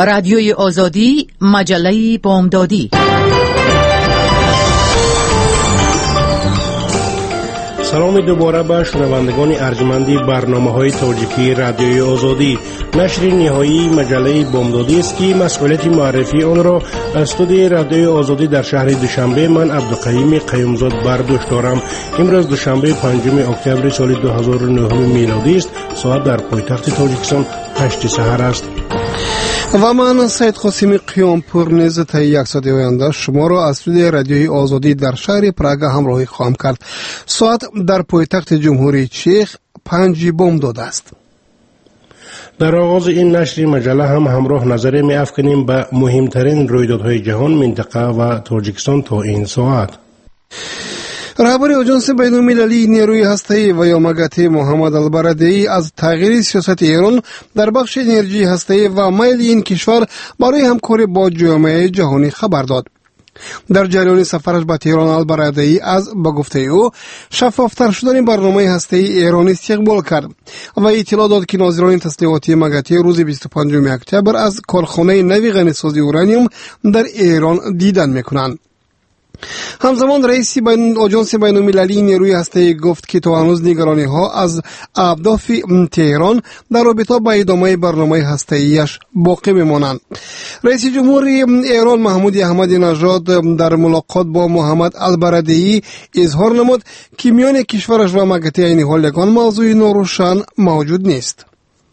رادیوی آزادی، مجله بامدادی. سلام دوباره به شنوندگان ارجمندی برنامه‌های تاجیکی رادیوی آزادی. نشر نهایی مجله بامدادی است که مسئولیت معرفی آن را از استودیوی رادیوی آزادی در شهر دوشنبه من عبدالقیوم قیومزاد بر دوش دارم. امروز دوشنبه 5 اکتبر سال 2009 میلادی است. ساعت در پایتخت تاجیکستان 8 سحر است. و من سید قاسمی قیامپور نیز تا یک ساعت آینده شما را از استودیوی رادیوی آزادی در شهر پراگ همراهی خواهم کرد. ساعت در پایتخت جمهوری چک 5 بامداد است. در آغاز این نشر مجله هم همراه نظر می افکنیم به مهمترین رویدادهای جهان، منطقه و تاجیکستان تا این ساعت. رهبر آژانس بین‌المللی نیروی هسته‌ای و یا مگاتی محمد البرادعی از تغییر سیاست ایران در بخش انرژی هسته‌ای و میل این کشور برای همکاری با جامعه جهانی خبر داد. در جریان سفرش به تهران البرادعی از به گفته او شفافتر شدن برنامه هسته‌ای ایران استقبال کرد و اطلاع داد که ناظران تسلیحاتی مگاتی روز 25 اکتبر از کارخانه نوی غنیسازی اورانیوم در ایران دیدن میکنند. همزمان رئیس آژانس بین‌المللی نیروی هسته‌ای گفت که تا هنوز نگرانی ها از اهداف تهران در رابطه با ادامه برنامه هسته‌ایش باقی میمانند. رئیس جمهوری ایران محمود احمدی نژاد در ملاقات با محمد البرادعی اظهار نمود که میان کشورش و مگاتی این حال یگان موضوع ناروشن موجود نیست.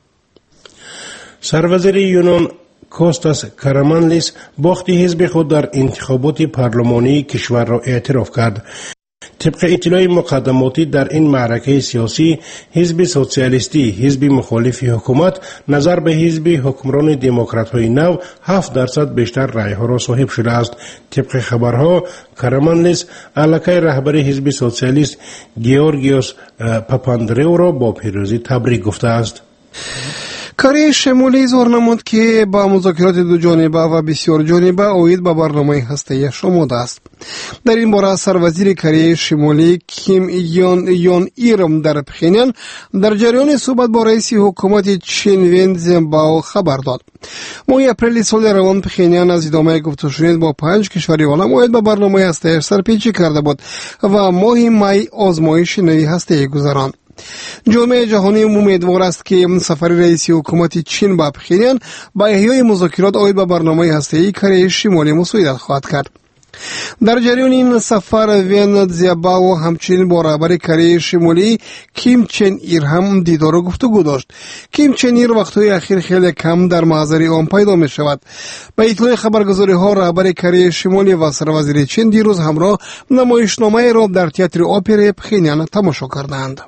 سروزیر یونان کوستاس کارامانلیس باخت حزب خود در انتخابات پارلمانی کشور را اعتراف کرد. طبق اطلاع مقدماتی در این معرکه سیاسی، حزب سوسیالیستی، حزب مخالف حکومت، نظر به حزب حکمران دموکرات‌های نو 7% بیشتر رأی‌ها را صاحب شده است. طبق خبرها کارامانلیس علاقه رهبر حزب سوسیالیست گیورگیوس پاپاندرئو را با پیروزی تبریک گفته است. کره شمالی اظهار نمود که با مذاکرات دو جانبه و بسیار جانبه اوید به برنامه هسته‌ای آماده است. در این باره سروزیر کره شمالی کیم یون ایرم در پخینیان در جریان صحبت با رئیس حکومت چین وین زیمباو خبر داد. ماه اپریل سال روان پخینیان از ادامه گفتگوهای با 5 کشور عالم اوید به برنامه هسته‌ای سرپیچی کرده بود و ماه می آزمایش نوی هسته‌ای گذراند. جامعه جهانی امیدوار است که سفر رئیس حکومت چین به پخینیان با احیای مذاکرات اوید به برنامه هسته‌ای کره شمالی مساعدت خواهد کرد. در جریان این سفر وین زیمباو همچنین با رهبر کره شمالی کیم چن ایر هم دیدار و گفتگو داشت. کیم چن ایر وقتهای اخیر خیلی کم در محضر آن پیدا می شود. به اطلاع خبرگزاری ها رهبر کره شمالی و سروزیر چین دیروز همراه نمایشنامه را در تئاتر اپرا پخینیان تماشا کردند.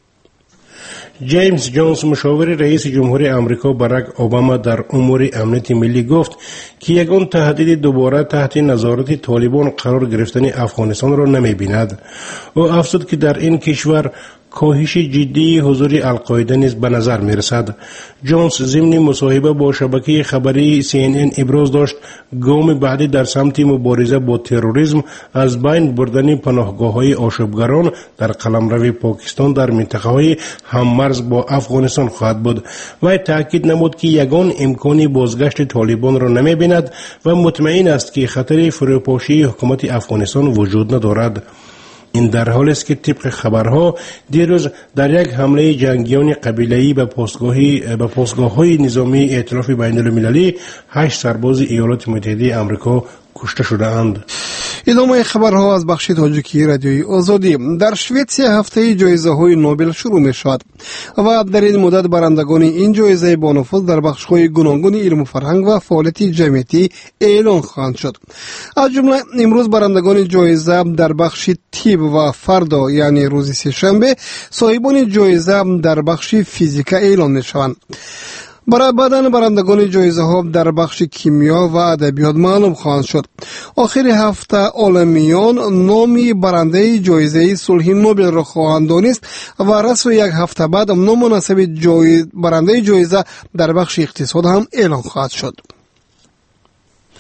جیمز جونز مشاور رئیس جمهوری آمریکا باراک اوباما در امور امنیت ملی گفت که یگان تهدید دوباره تحت نظارت طالبان قرار گرفتن افغانستان را نمی بیند. او افزود که در این کشور کاهش جدی حضور القاعده نیز به نظر می رسد. جونز ضمن مصاحبه با شبکه خبری CNN ابراز داشت گام بعدی در سمت مبارزه با تروریسم از بین بردن پناهگاه‌های آشوبگران در قلمرو پاکستان در منطقه‌های هممرز با افغانستان خواهد بود. و تاکید نمود که یگان امکانی بازگشت طالبان را نمی بیند و مطمئن است که خطر فروپاشی حکومت افغانستان وجود ندارد. این در حالی است که طبق خبرها دیروز در یک حمله جنگیان قبیله‌ای به پاسگاه‌های نظامی ائتلاف بین‌المللی 8 سرباز ایالات متحده آمریکا کشته شدند. ادامه خبرها از بخش تاجیکی رادیوی آزادی. در شویتسیا هفته جایزه‌های نوبل شروع می‌شود و در این مدت برندگان این جایزه با نفوذ در بخش‌های گوناگون علم و فرهنگ و فعالیت جمعیتی اعلان خواهند شد. از جمله امروز برندگان جایزه در بخش طب و فردا یعنی روز سه‌شنبه صاحبان جایزه در بخش فیزیک اعلان می‌شوند. برای بعدن برندگان جایزه ها در بخش کیمیا و ادبیات معلوم خواهند شد. آخر هفته عالمیان نامی برنده جایزه صلح نوبل را خواهند دانست و رسم یک هفته بعد نام مناسب برنده جایزه در بخش اقتصاد هم اعلان خواهد شد.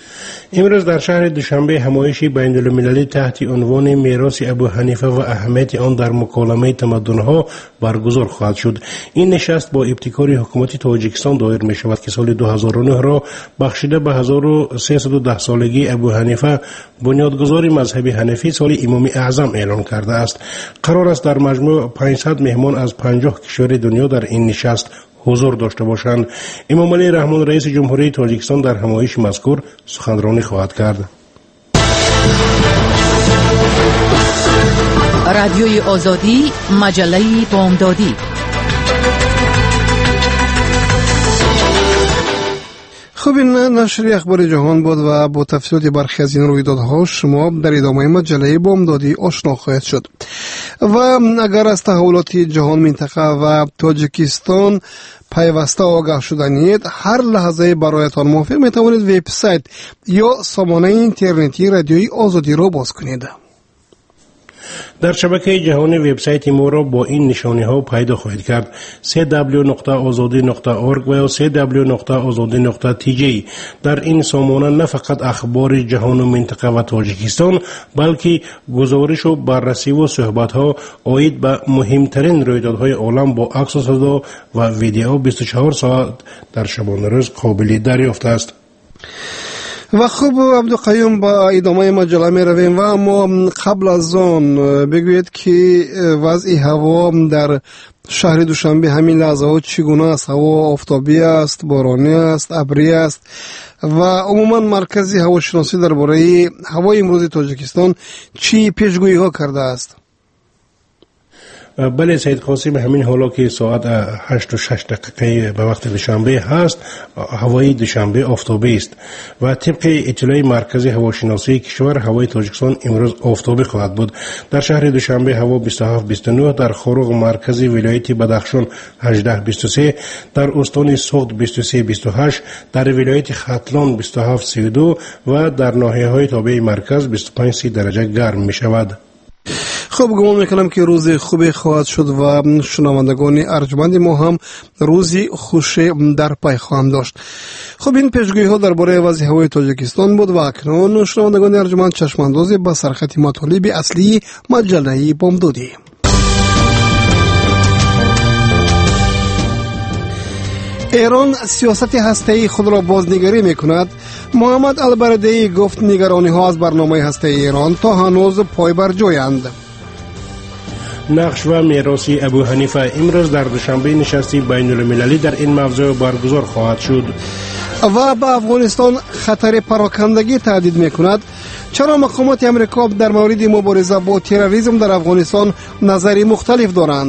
امروز در شهر دوشنبه همایشی بین المللی تحت عنوان میراث ابو حنیفه و اهمیت آن در مکالمه تمدن‌ها برگزار خواهد شد. این نشست با ابتکار حکومت تاجیکستان دایر می شود که سال 2009 را بخشیده به 1310 سالگی ابو حنیفه بنیادگذار مذهب حنفی سال امام اعظم اعلان کرده است. قرار است در مجموع 500 مهمان از 50 کشور دنیا در این نشست حضور داشته باشند. امام علی رحمان رئیس جمهوری تاجیکستان در همایش مذکور سخنرانی خواهد کرد. رادیوی آزادی، مجله بامدادی. خب این نشر اخبار جهان بود و با تفصیلات برخی از این رویدادها شما در ادامه مجله بامدادی آشنا خواهید شد. و اگر از تحولات جهان، منطقه و تاجیکستان پیوسته آگاه شدنید، هر لحظه برایتان موافق می توانید وبسایت یا سامانه اینترنتی رادیوی آزادی را باز کنید. در شبکه جهانی وبسایت ما را با این نشانی ها پیدا خواهید کرد: www.azadi.org و www.azadi.tj. در این سامانه نه فقط اخبار جهان و منطقه و تاجیکستان، بلکه گزارش و بررسی و صحبت ها عاید به مهمترین رویدادهای عالم با عکس و صدا و ویدیو 24 ساعت در شبانه روز قابل دریافت است. و خب عبدالقیوم با ادامه مجله می رویم و اما قبل از آن بگوید که وضع هوا در شهر دوشنبه همین لحظه ها چگونه است؟ هوا آفتابی است، بارانی است، ابری است و عموما مرکزی هواشناسی درباره هوای امروز تاجیکستان چی پیشگویی ها کرده است؟ بله سید قاسم، همین حالا که ساعت 8:06 به وقت دوشنبه هست، هوای دوشنبه آفتابی است و طبق اطلاع مرکز هواشناسی کشور هوای تاجیکستان امروز آفتابی خواهد بود. در شهر دوشنبه هوا 27-29، در خاروغ مرکزی ولایت بدخشان 18-23، در استان سوخت 23-28، در ولایت ختلان 27-32 و در ناحیه‌های تابع مرکز 25 درجه گرم می شود. خب گمان میکنم که روزی خوبی خواهد شد و شنوندگان ارجمند ما هم روزی خوشی در پی خواهند داشت. خب این پیشگویی ها درباره وضع هوای تاجیکستان بود و اکنون شنوندگان ارجمند چشم اندازی به سرخط مطالب اصلی مجله بامدادی. ایران سیاست هسته‌ای خود را بازنگری میکند. محمد البرادعی گفت نگرانی ها از برنامه هسته‌ای ایران تا هنوز پای بر جایند. نقش و میراث ابو حنیفه امروز در دوشنبه نشستی بین المللی در این موضوع برگزار خواهد شد. و به افغانستان خطر پراکندگی تهدید میکند. چرا مقامات امریکا در مورد مبارزه با تروریسم در افغانستان نظری مختلف دارند؟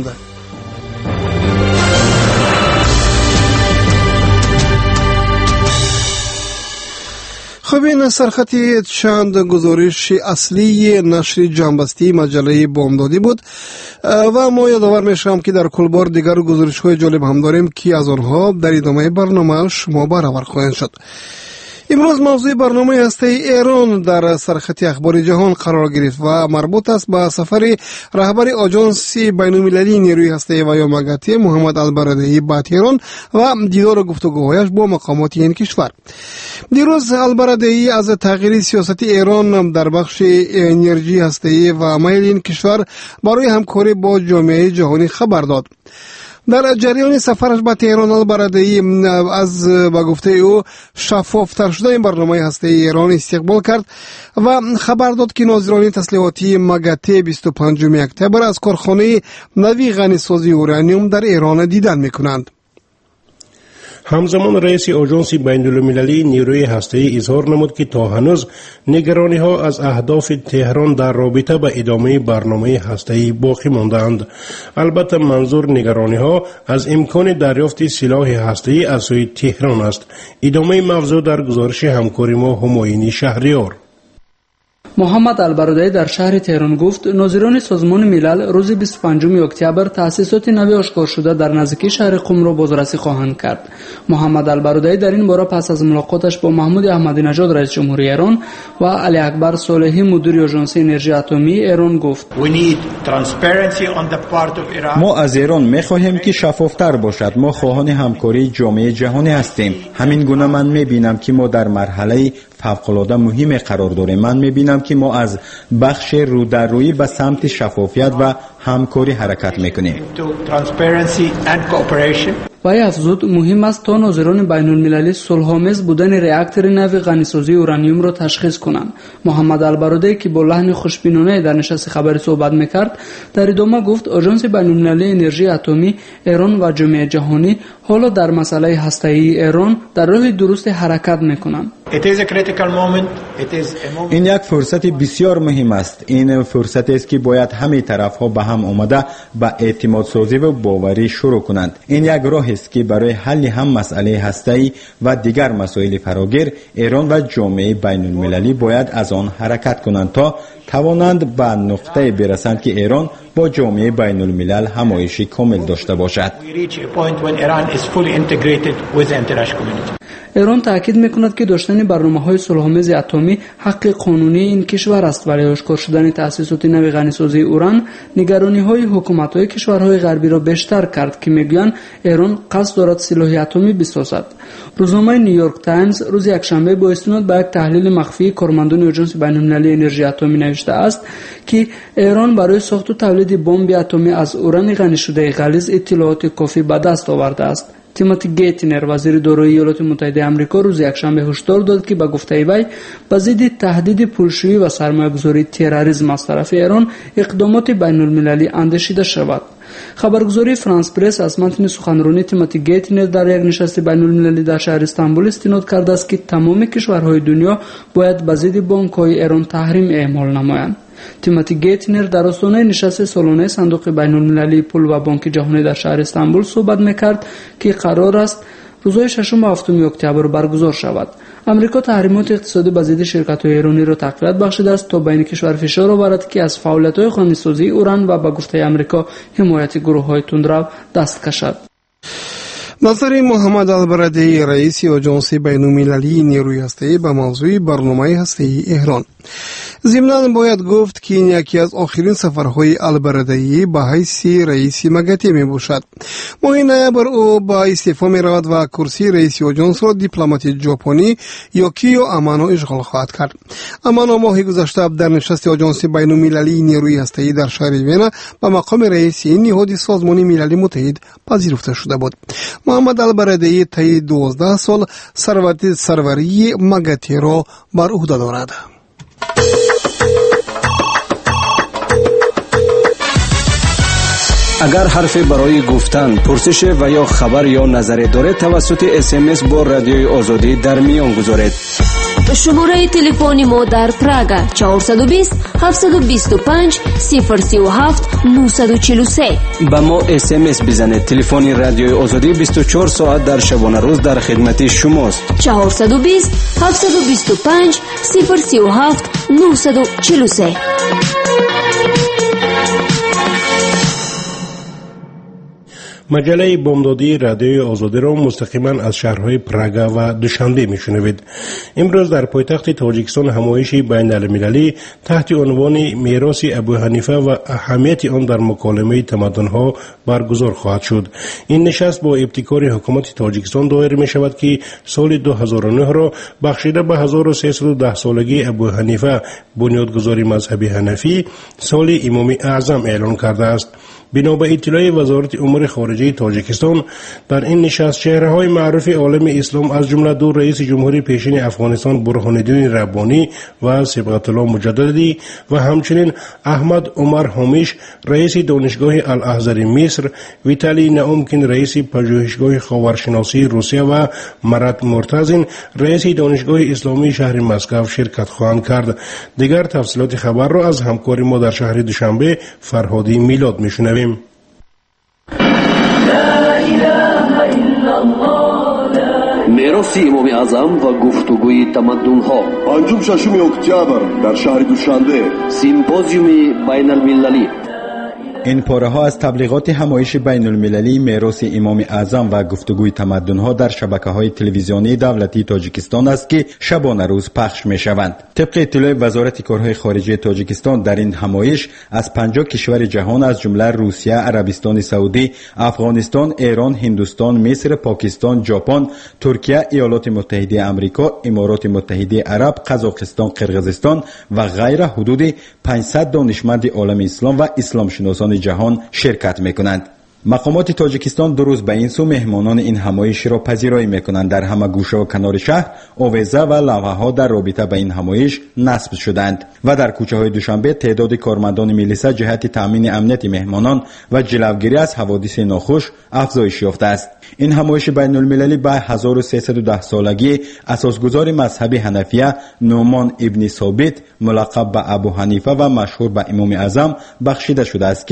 خب این سرخطی چند گزارش اصلی نشر جنبستی مجله بامدادی بود و ما یادآور میشم که در کل بار دیگر گزارش های جالب هم داریم که از آنها در ادامه برنامه شما برآور خواهند شد. امروز موضوع برنامه هسته ایران در سرخط اخبار جهان قرار گرفت و مربوط است به سفر رهبر آژانس بین‌المللی نیروی هسته و یا مگاتی محمد البرادعی به تهران و دیدار و گفتگوهایش با مقامات این کشور. دیروز البرادعی از تغییر سیاست ایران در بخش انرژی هسته‌ای و میل این کشور برای همکاری با جامعه جهانی خبر داد. در جریان سفرش به تهران البرادعی از با گفته او شفافتر شده این برنامه هسته ایران استقبال کرد و خبر داد که ناظران تسلیحاتی مگاتی 25 اکتبر از کارخانه نوی غنیسازی اورانیوم در ایران دیدن میکنند. همزمان رئیس آژانس بین‌المللی نیروی هسته‌ای اظهار نمود که تا هنوز نگرانی ها از اهداف تهران در رابطه با ادامه برنامه هسته‌ای باقی ماندند. البته منظور نگرانی ها از امکان دریافت سلاح هسته‌ای از سوی تهران است. ادامه موضوع در گزارش همکار ما همایونی شهریار. محمد البرادعی در شهر تهران گفت ناظران سازمان ملل روز 25 اکتبر تأسیسات نوی آشکار شده در نزدیکی شهر قم را بازرسی خواهند کرد. محمد البرادعی در این باره پس از ملاقاتش با محمود احمدی نژاد رئیس جمهوری ایران و علی اکبر صالحی مدیر آژانس انرژی اتمی ایران گفت ما از ایران می‌خواهیم که شفافتر باشد. ما خواهان همکاری جامعه جهانی هستیم. همین گونه من می‌بینم که ما در مرحله فوق‌العاده مهم قرار داریم. من می‌بینم که ما از بخش رو در روی به سمت شفافیت و همکاری حرکت می‌کنیم. وی افزود مهم است تا ناظران بین المللی صلح‌آمیز بودن راکتور نو غنیسازی اورانیوم را تشخیص کنند. محمد البرادعی که با لحن خوشبینانه در نشست خبری صحبت میکرد در ادامه گفت آژانس بین المللی انرژی اتمی ایران و جامعه جهانی حالا در مسئله هسته‌ای ایران در راه درست حرکت میکنند. این یک فرصت بسیار مهم است. این فرصتی است که باید همه طرف‌ها به هم آمده به اعتماد سازی و باوری شروع کنند. این یک راه است که برای حل هم مسئله هسته‌ای و دیگر مسائل فراگیر ایران و جامعه بین المللی باید از آن حرکت کنند تا توانند به نقطه برسند که ایران با جامعه بین الملل همایشی کامل داشته باشد. ایران تاکید میکند که داشتن برنامه‌های صلح‌آمیز اتمی حق قانونی این کشور است، ولی آشکار شدن تأسیسات نو غنیسازی اوران نگرانی‌های حکومت‌های کشورهای غربی را بیشتر کرد که میگویند ایران قصد دارد سلاح اتمی بسازد. روزنامه نیویورک تایمز روز یکشنبه با استناد به یک تحلیل مخفی کارمندان آژانس بین‌المللی انرژی اتمی نوشته است که ایران برای ساخت و تولید بمب اتمی از اوران غنی شده غلیظ اطلاعات کافی به دست آورده است. تیموتی گیتنر وزیر دارایی ایالات متحده آمریکا روز یکشنبه هشدار داد که به گفته وی به ضد تهدید پولشویی و سرمایه‌گذاری تروریسم از طرف ایران اقدامات بین‌المللی اندیشیده شود. خبرگزاری فرانس پرس از متن سخنرانی تیموتی گیتنر در یک نشست بین‌المللی در شهر استانبول استناد کرده است که تمام کشورهای دنیا باید به ضد بانک‌های ایران تحریم اعمال نمایند. تیموتی گیتنر در آستانه نشست سالانه صندوق بین‌المللی پول و بانک جهانی در شهر استانبول صحبت می‌کرد که قرار است روزهای 6 و 7 اکتبر برگزار شود. امریکا تحریمات اقتصادی به ضد شرکت‌های ایرانی را تقویت بخشیده است تا بین کشور فشار آورد که از فعالیت‌های غنیسازی اوران و به گفته امریکا حمایت گروه‌های تندرو دست کشد. نظر محمد البرادعی رئیس آژانس بین‌المللی نیروی هسته‌ای به موضوع برنامه هسته‌ای ایران. ضمناً باید گفت که این یکی از آخرین سفرهای البرادعی به حیث رئیس مگتی می باشد. ماه نوامبر او با استعفا می رود و کرسی رئیس آژانس را دیپلمات ژاپنی یوکیو امانو اشغال خواهد کرد. امانو ماه گذشته در نشست آژانس بین‌المللی نیروی هسته‌ای در شهر وین به مقام رئیس این نهاد سازمان ملل متحد پذیرفته شده بود. محمد البرادعی طی 12 سال سروری مگتی را بر عهده دارد. اگر حرفی برای گفتن، پرسش و یا خبر یا نظری دارید توسط SMS با رادیوی آزادی در میان گذارید. شماره تلفن ما در پراگ 420 725 037 943. با ما SMS بزنید. تلفن رادیوی آزادی 24 ساعت در شبانه روز در خدمت شماست. 420 725 037 943. مجله بامدادی رادیوی آزادی را مستقیما از شهرهای پراگ و دوشنبه میشنوید. امروز در پایتخت تاجیکستان همایشی بین المللی تحت عنوان میراث ابوحنیفه و اهمیت آن در مکالمه تمدن‌ها برگزار خواهد شد. این نشست با ابتکار حکومت تاجیکستان دایر می شود که سال 2009 را بخشیده به 1310 سالگی ابوحنیفه بنیادگذار مذهب حنفی سال امام اعظم اعلان کرده است. بنا به اطلاع وزارت امور خارجه تاجیکستان در این نشست چهره‌های معروف عالم اسلام از جمله دو رئیس جمهوری پیشین افغانستان برهان الدین ربانی و صبغت الله مجددی و همچنین احمد عمر همیش رئیس دانشگاه الازهر مصر، ویتالی ناومکین رئیس پژوهشگاه خاورشناسی روسیه و مراد مرتزین رئیس دانشگاه اسلامی شهر مسکو شرکت خواهند کرد. دیگر تفصیلات خبر را از همکار ما در شهر دوشنبه فرهادی میلاد میشنویم. میراث امام اعظم و گفتگوی تمدن‌ها 5 اکتبر در شهر دوشنبه. سیمپوزیوم بین المللی این پاره ها از تبلیغات همایش بین المللی میراث امام اعظم و گفتگوی تمدن ها در شبکه های تلویزیونی دولتی تاجیکستان است که شبانه روز پخش می شوند. طبق اطلاع وزارت کارهای خارجه تاجیکستان، در این همایش از 50 کشور جهان از جمله روسیه، عربستان سعودی، افغانستان، ایران، هندوستان، مصر، پاکستان، ژاپن، ترکیه، ایالات متحده آمریکا، امارات متحده عرب، قزاقستان، قرقیزستان و غیره حدود 500 دانشمند عالم اسلام و اسلام شناسان جهان شرکت میکنند. مقامات تاجیکستان دو روز به این سو مهمانان این همایش را پذیرایی میکنند. در همه گوشه و کنار شهر آویزه و لوحه ها در رابطه به این همایش نصب شدند و در کوچه های دوشنبه تعداد کارمندان میلیسا جهت تامین امنیت مهمانان و جلوگیری از حوادث ناخوش افزایش یافته است. این همایش بین المللی به 1310 سالگی اساسگزار مذهب حنفیه نعمان ابن ثابت ملقب به ابو حنیفه و مشهور به امام اعظم بخشیده شده است که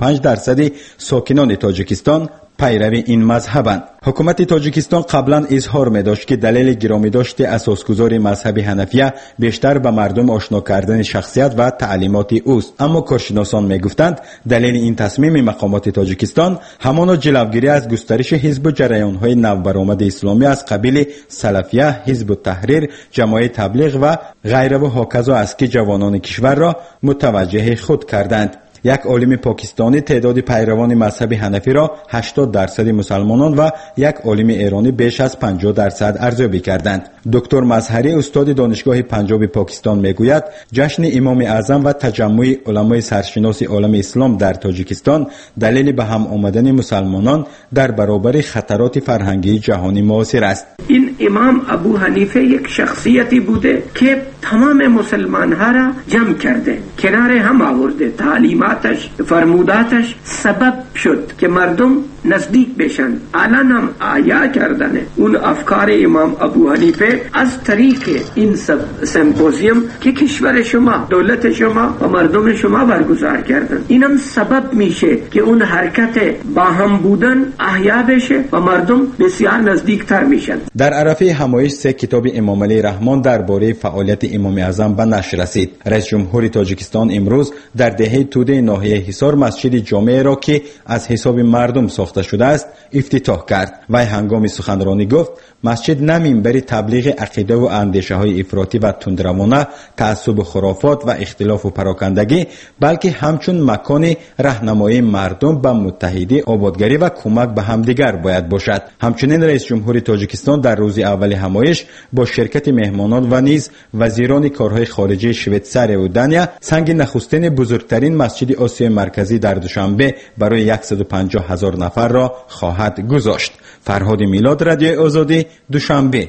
95% ساکنان تاجیکستان پیروی این مذهبند. حکومت تاجیکستان قبلا اظهار می داشت که دلیل گرامی داشته اساسگزار مذهب حنفیه بیشتر به مردم آشنا کردن شخصیت و تعلیمات اوست، اما کارشناسان می گفتند دلیل این تصمیم مقامات تاجیکستان همان جلوگیری از گسترش حزب و جریان های نوبرآمد اسلامی از قبیل سلفیه، حزب التحریر، جماعت تبلیغ و غیره و هاکذا است که جوانان کشور را متوجه خود کردند. یک عالم پاکستانی تعداد پیروان مذهب حنفی را 80% مسلمانان و یک عالم ایرانی بیش از 50% ارزیابی کردند. دکتر مظهری استاد دانشگاه پنجاب پاکستان میگوید جشن امام اعظم و تجمع علمای سرشناس عالم اسلام در تاجیکستان دلیل به هم آمدن مسلمانان در برابر خطرات فرهنگی جهانی معاصر است. این امام ابو حنیفه یک شخصیتی بوده که تمام مسلمان‌ها را جمع کرده، کنار هم آورده. تعلیماتش، فرموداتش سبب شد که مردم نزدیک بشن. الان هم آیا کردن اون افکار امام ابو حنیفه از طریق این سمپوزیوم که کشور شما، دولت شما و مردم شما برگزار کردن، اینم سبب میشه که اون حرکت با هم بودن احیا بشه و مردم بسیار نزدیکتر میشن. در عرفه همایش 3 کتاب امام علی رحمان درباره فعالیت امام اعظم به نشر رسید. رئیس جمهور تاجیکستان امروز در دهه توده ناحیه حصار مسجد جامع را که از حساب مردم ساخته شده است افتتاح کرد. وی هنگام سخنرانی گفت مسجد نه منبر تبلیغ عقیده و اندیشه های افراطی و تندروانه، تعصب خرافات و اختلاف و پراکندگی، بلکه همچون مکان راهنمایی مردم به متحدی، آبادگری و کمک به همدیگر باید باشد. همچنین رئیس جمهور تاجیکستان در روز اول همایش با شرکت مهمانان و نیز وزیران کارهای خارجه شویتزار و دانیا سنگ نخستین بزرگترین مسجد آسیای مرکزی در دوشنبه برای 150,000 نفر را خواهد گذاشت. فرهاد میلاد، رادیو آزادی، دوشنبه.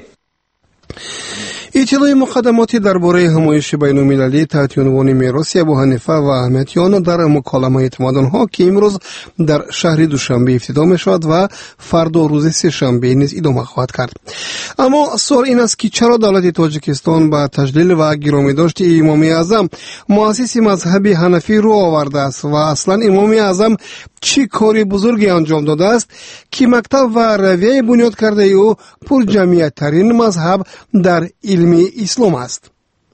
اطلاع مقدماتی درباره همایش بین‌المللی تحت عنوان میراث ابو حنیفه و احمدیان در مکالمه تمدن‌ها که امروز در شهر دوشنبه افتتاح می‌شود و فردا روز سه‌شنبه نیز ادامه خواهد کرد. اما سوال این است که چرا دولت تاجیکستان با تجلیل و گرامی داشت امام اعظم مؤسس مذهب حنفی رو آورده است و اصلا امام اعظم چی کاری بزرگی انجام داده است که مکتب و رویه بنیاد کرده او پر جمعیت ترین مذهب در علم اسلام است؟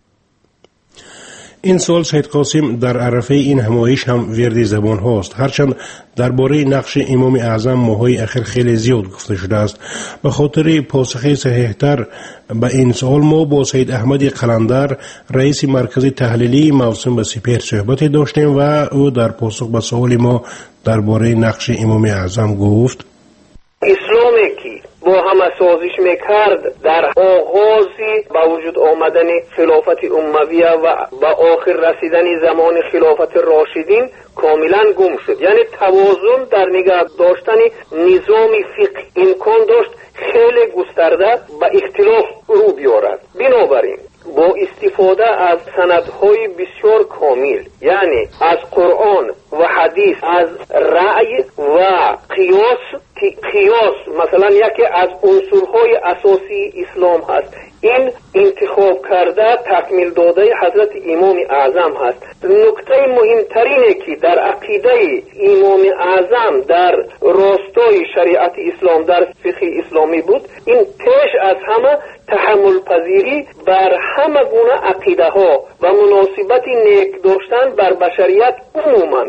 این سوال سید قاسم در عرفه این همایش هم ورد زبان هاست، هرچند درباره نقش امام اعظم ماهای اخیر خیلی زیاد گفته شده است. به خاطر پاسخ صحیح‌تر به این سوال ما با سید احمد قلندر رئیس مرکز تحلیلی موسوم به سپهر صحبت داشتیم و او در پاسخ به سوال ما درباره نقش امام اعظم گفت اسلامی که با همه سازش میکرد در آغازی با وجود آمدن خلافت امویه و با آخر رسیدن زمان خلافت راشدین کاملا گم شد. یعنی توازن در نگاه داشتن نظام فقه امکان داشت خیلی گسترده و اختلاف رو بیارد. بنابراین با استفاده از سندهای بسیار کامل، یعنی از قرآن و حدیث، از رأی و قیاس، که قیاس مثلا یکی از عنصرهای اساسی اسلام هست، این انتخاب کرده تکمیل داده حضرت امام اعظم هست. نکته مهمترینه که در عقیده امام اعظم در راستای شریعت اسلام، در فقه اسلامی بود، این پیش از همه تحمل پذیری بر همه گونه عقیده ها و مناسبت نیک داشتن بر بشریت عموما بود.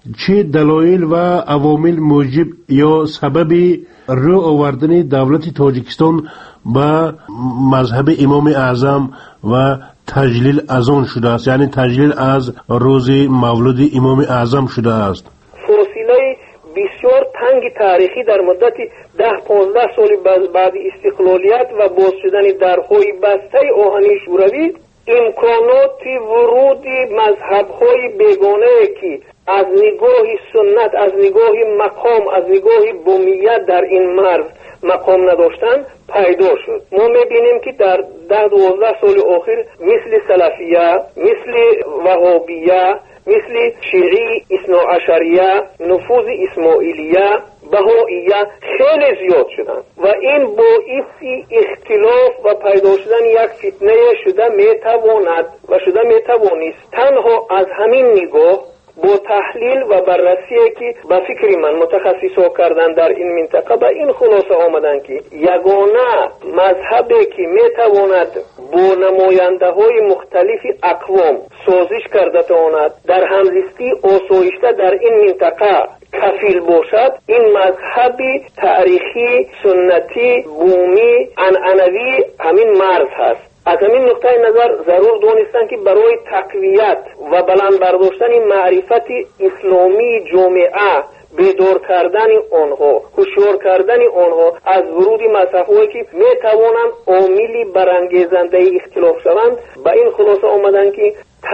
چه دلایل و عوامل موجب یا سبب رو آوردن دولت تاجیکستان به مذهب امام اعظم و تجلیل از آن شده است، یعنی تجلیل از روز مولد امام اعظم شده است؟ فاصله بسیار تنگ تاریخی در مدت 10-15 سال بعد استقلالیت و باز شدن درهای بسته آهنی شوروی، امکانات ورود مذهب‌های بیگانه که از نگاه سنت، از نگاه مقام، از نگاه بومیت در این مرز مقام نداشتن پیدا شد. ما میبینیم که در 10-12 سال اخیر مثل سلفیه، مثل وهابیه، مثل شیعی اثناعشریه، نفوذ اسماعیلیه، بهائیه خیلی زیاد شدن و این باعث اختلاف و پیدا شدن یک فتنه شده میتواند و شده میتوانست تنها از همین نگاه با تحلیل و بررسی که به فکر من متخصصا کردن در این منطقه به این خلاصه آمدن که یگانه مذهبی که میتواند با نماینده های مختلف اقوام سازش کرده تواند در همزیستی آسایشته در این منطقه کفیل باشد، این مذهب تاریخی سنتی بومی عنعنوی همین مرز هست. از همین نقطه نظر ضرور دانستن که برای تقویت و بلند برداشتن معرفت اسلامی جامعه، بیدار کردن آنها، هوشیار کردن آنها از ورود مذهب‌هایی که میتوانند عاملی برانگیزنده اختلاف شوند، به این خلاصه آمدن که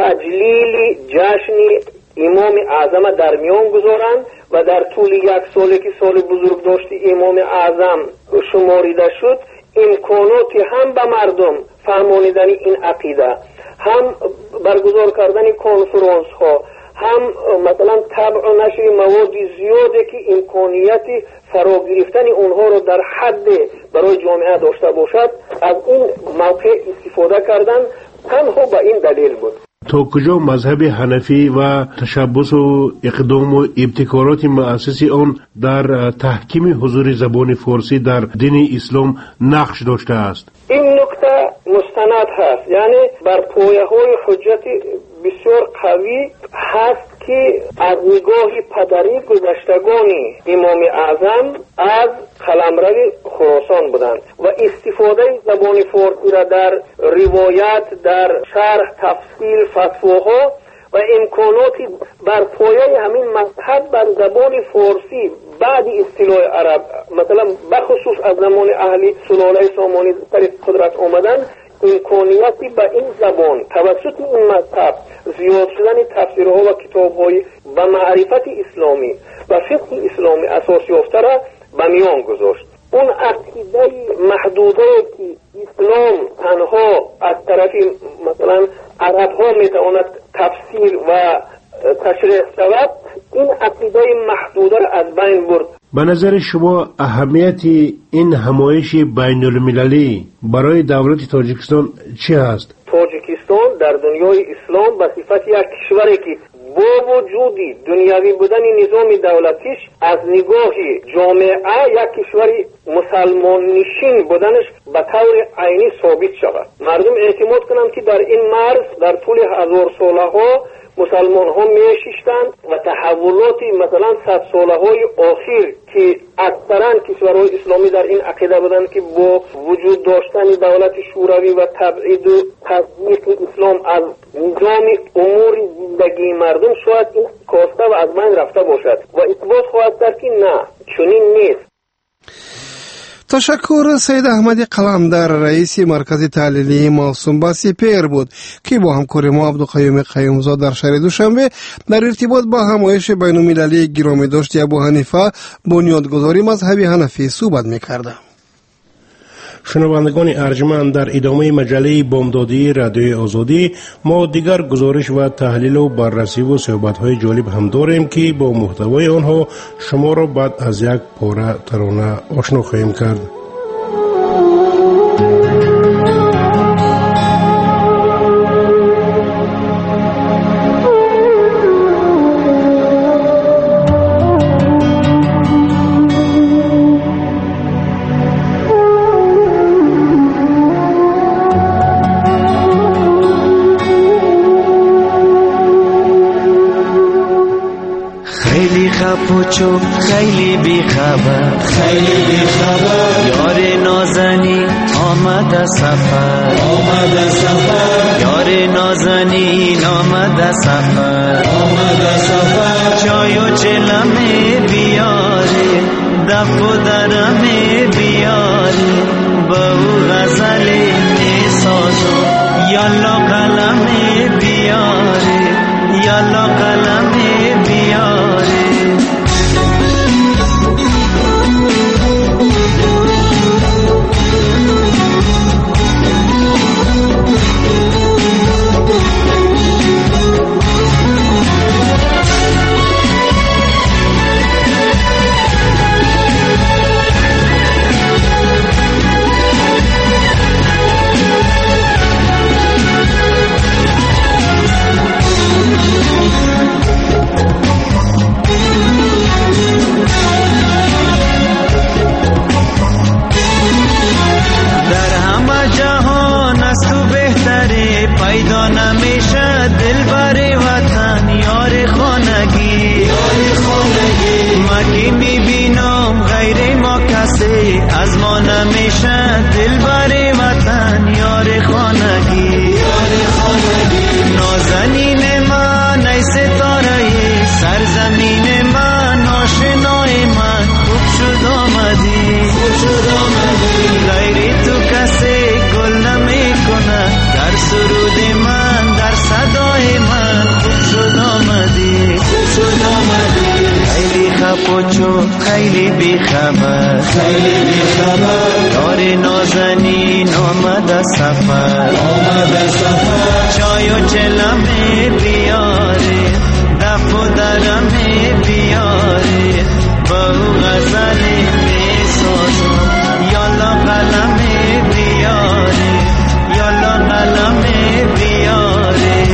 تجلیل جشن امام اعظم در میان گذارند و در طول یک سالی که سال بزرگ داشتی امام اعظم شماریده شد، امکاناتی هم به مردم فهمانیدن این عقیده، هم برگزار کردن کنفرانس ها، هم مثلا طبع و نشر مواد زیاده که امکانیت فرا گرفتن اونها رو در حد برای جامعه داشته باشد، از این موقع استفاده کردن تنها به این دلیل بود. تا کجا مذهب حنفی و تشبث و اقدام و ابتکارات مؤسس آن در تحکیم حضور زبان فارسی در دین اسلام نقش داشته است؟ این نکته مستند هست، یعنی بر پایه های حجت بسیار قوی هست که از نگاه پدری گذشتگانی امام اعظم از قلمرو خراسان بودند و استفاده زبان فارسی را در روایت، در شرح، تفسیر، فتواها و امکاناتی بر پایه همین مذهب بر زبان فارسی بعد اصطلاح عرب، مثلا بخصوص از زمان اهل سلاله سامانی در قدرت آمدن، امکانیتی به این زبان توسط این مذهب زیاد شدن تفسیرها و کتابهای و معرفت اسلامی و فقه اسلامی اساس یافته را به میان گذاشت. اون عقیده محدوده که اسلام تنها از طرف مثلا عرب ها میتواند تفسیر و تشریح شود، این عقیده محدوده را از بین برد. به نظر شما اهمیت این همایش بین المللی برای دولت تاجیکستان چی است؟ تاجیکستان در دنیای اسلام به صفت یک کشوری که با وجودی دنیوی بودن نظام دولتیش از نگاه جامعه یک کشوری مسلمان نشین بودنش به طور عینی ثابت شود. مردم اعتماد کنند که در این مرز در طول هزار ساله ها مسلمان ها میشیشتند و تحولاتی مثلا 100 ساله های آخر که اکثرا کشورهای اسلامی در این عقیده بودند که با وجود داشتن دولت شوروی و تبعید و تضییق اسلام از نظام امور زندگی مردم شاید این کاسته و از بین رفته باشد و اثبات خواهد کرد که نه، چنین نیست. تشکر سید احمدی قلمدر، رئیس مرکز تحلیلی موسوم به سپر بود که با همکار ما عبدالقیوم قیومزاد در شهر دوشنبه در ارتباط با همایش بین المللی گرامی داشت ابو حنیفه بنیادگذاری مذهب حنفی صحبت می‌کرد. شنوندگان ارجمند، در ادامه مجله بامدادی رادیوی آزادی ما دیگر گزارش و تحلیل و بررسی و صحبت‌های جالب هم داریم که با محتوای آنها شما را بعد از یک پاره ترانه آشنا خواهیم کرد. خب و چوب خیلی بیخبر یار نازنین آمد سفر یار نازنین آمد سفر چای و چلمه بیاره دف و درمه بیاره با او غزل می سازم یالا قلمه بیاره یالا قلمه بیاره پیدا نمیشه دلبر وطن یار خانگی مگی میبینم غیر ما کسی از ما نمیشه دلبر وطن یار خانگی نازنین من ای ستاره سرزمین من آشنای من خوب شد آمدی غیر تو کسی گل نمیکنه در سرود من در صدای من خوب شد آمدی خیلی خب و چوب خیلی بیخبر یار نازنین آمد سفر چای و چلمه بیاره دف و درمه بیاره با او غزل می سازم یالا قلمه بیاره یالا قلمه بیاره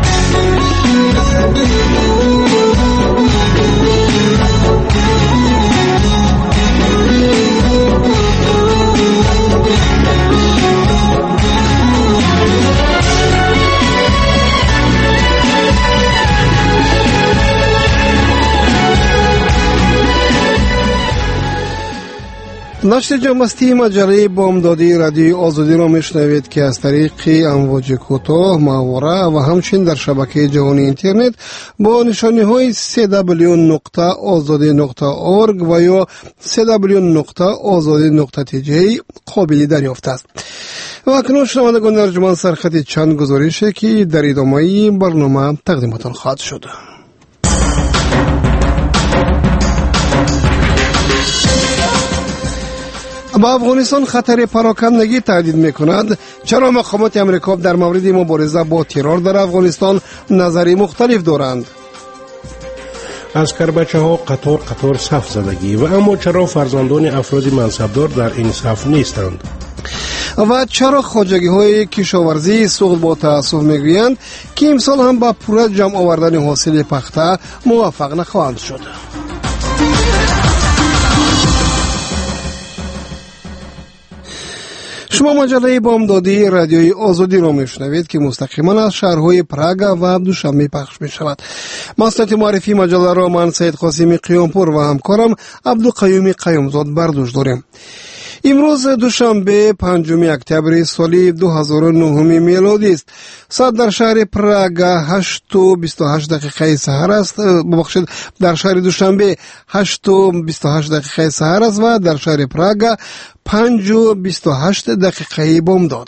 نشر جمعستی مجله بامدادی رادیوی آزادی را میشنوید که از طریق امواج کوتاه، ماهواره و همچنین در شبکه جهانی اینترنت با نشانی های www.azadi.org و یا www.azadi.tj قابل دریافت است. و اکنون شنوندگان ارجمند سرخط چند گزارشی که در ادامه برنامه تقدیمتان خواهد شد. با افغانستان خطر پراکندگی تهدید می‌کند. چرا مقامات امریکا در مورد مبارزه با ترور در افغانستان نظری مختلف دارند؟ از کربچه‌ها قطار صف زدگی و اما چرا فرزندان افراد منصبدار در این صف نیستند؟ و چرا خواجگی‌های کشاورزی سوخت با تأسف می‌گویند که امسال هم با پورت جمع آوردن حاصل پخته موفق نخواهند شد؟ شما مجله بامدادی رادیوی آزادی را میشنوید که مستقیما از شهرهای پراگ و دوشنبه پخش می شود. مسئولیت معرفی مجله را من سید قاسمی قیامپور و همکارم عبدالقیوم قیومزاد بر دوش داریم. امروز دوشنبه 5 اکتبر سال 2009 میلادی است. ساعت در شهر پراگ 8:28 دقیقه سحر است. ببخشید، در شهر دوشنبه 8:28 دقیقه سحر است و در شهر پراگ 5:28 دقیقه بامداد.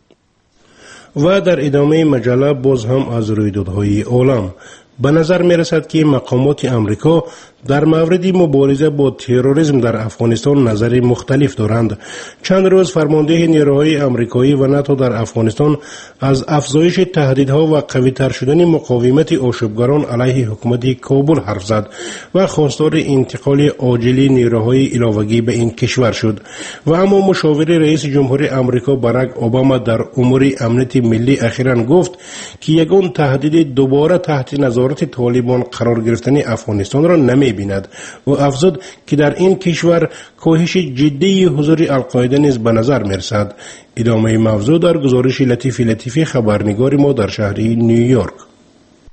و در ادامه مجله باز هم از رویدادهای عالم به نظر می رسد که مقامات امریکا در مورد مبارزه با تروریسم در افغانستان نظر مختلف دارند. چند روز فرمانده نیروهای امریکایی و ناتو در افغانستان از افزایش تهدیدها و قوی‌تر شدن مقاومت آشوبگران علیه حکومت کابل حرف زد و خواستار انتقال عاجل نیروهای علاوگی به این کشور شد. و اما مشاور رئیس جمهور امریکا باراک اوباما در امور امنیت ملی اخیراً گفت که یگان تهدید دوباره تحت نظارت طالبان قرار گرفتن افغانستان را نمی‌بیند و افزود که در این کشور کاهش جدی حضور القاعده نیز به نظر می‌رسد. ادامه موضوع در گزارش لطیفی خبرنگار ما در شهر نیویورک.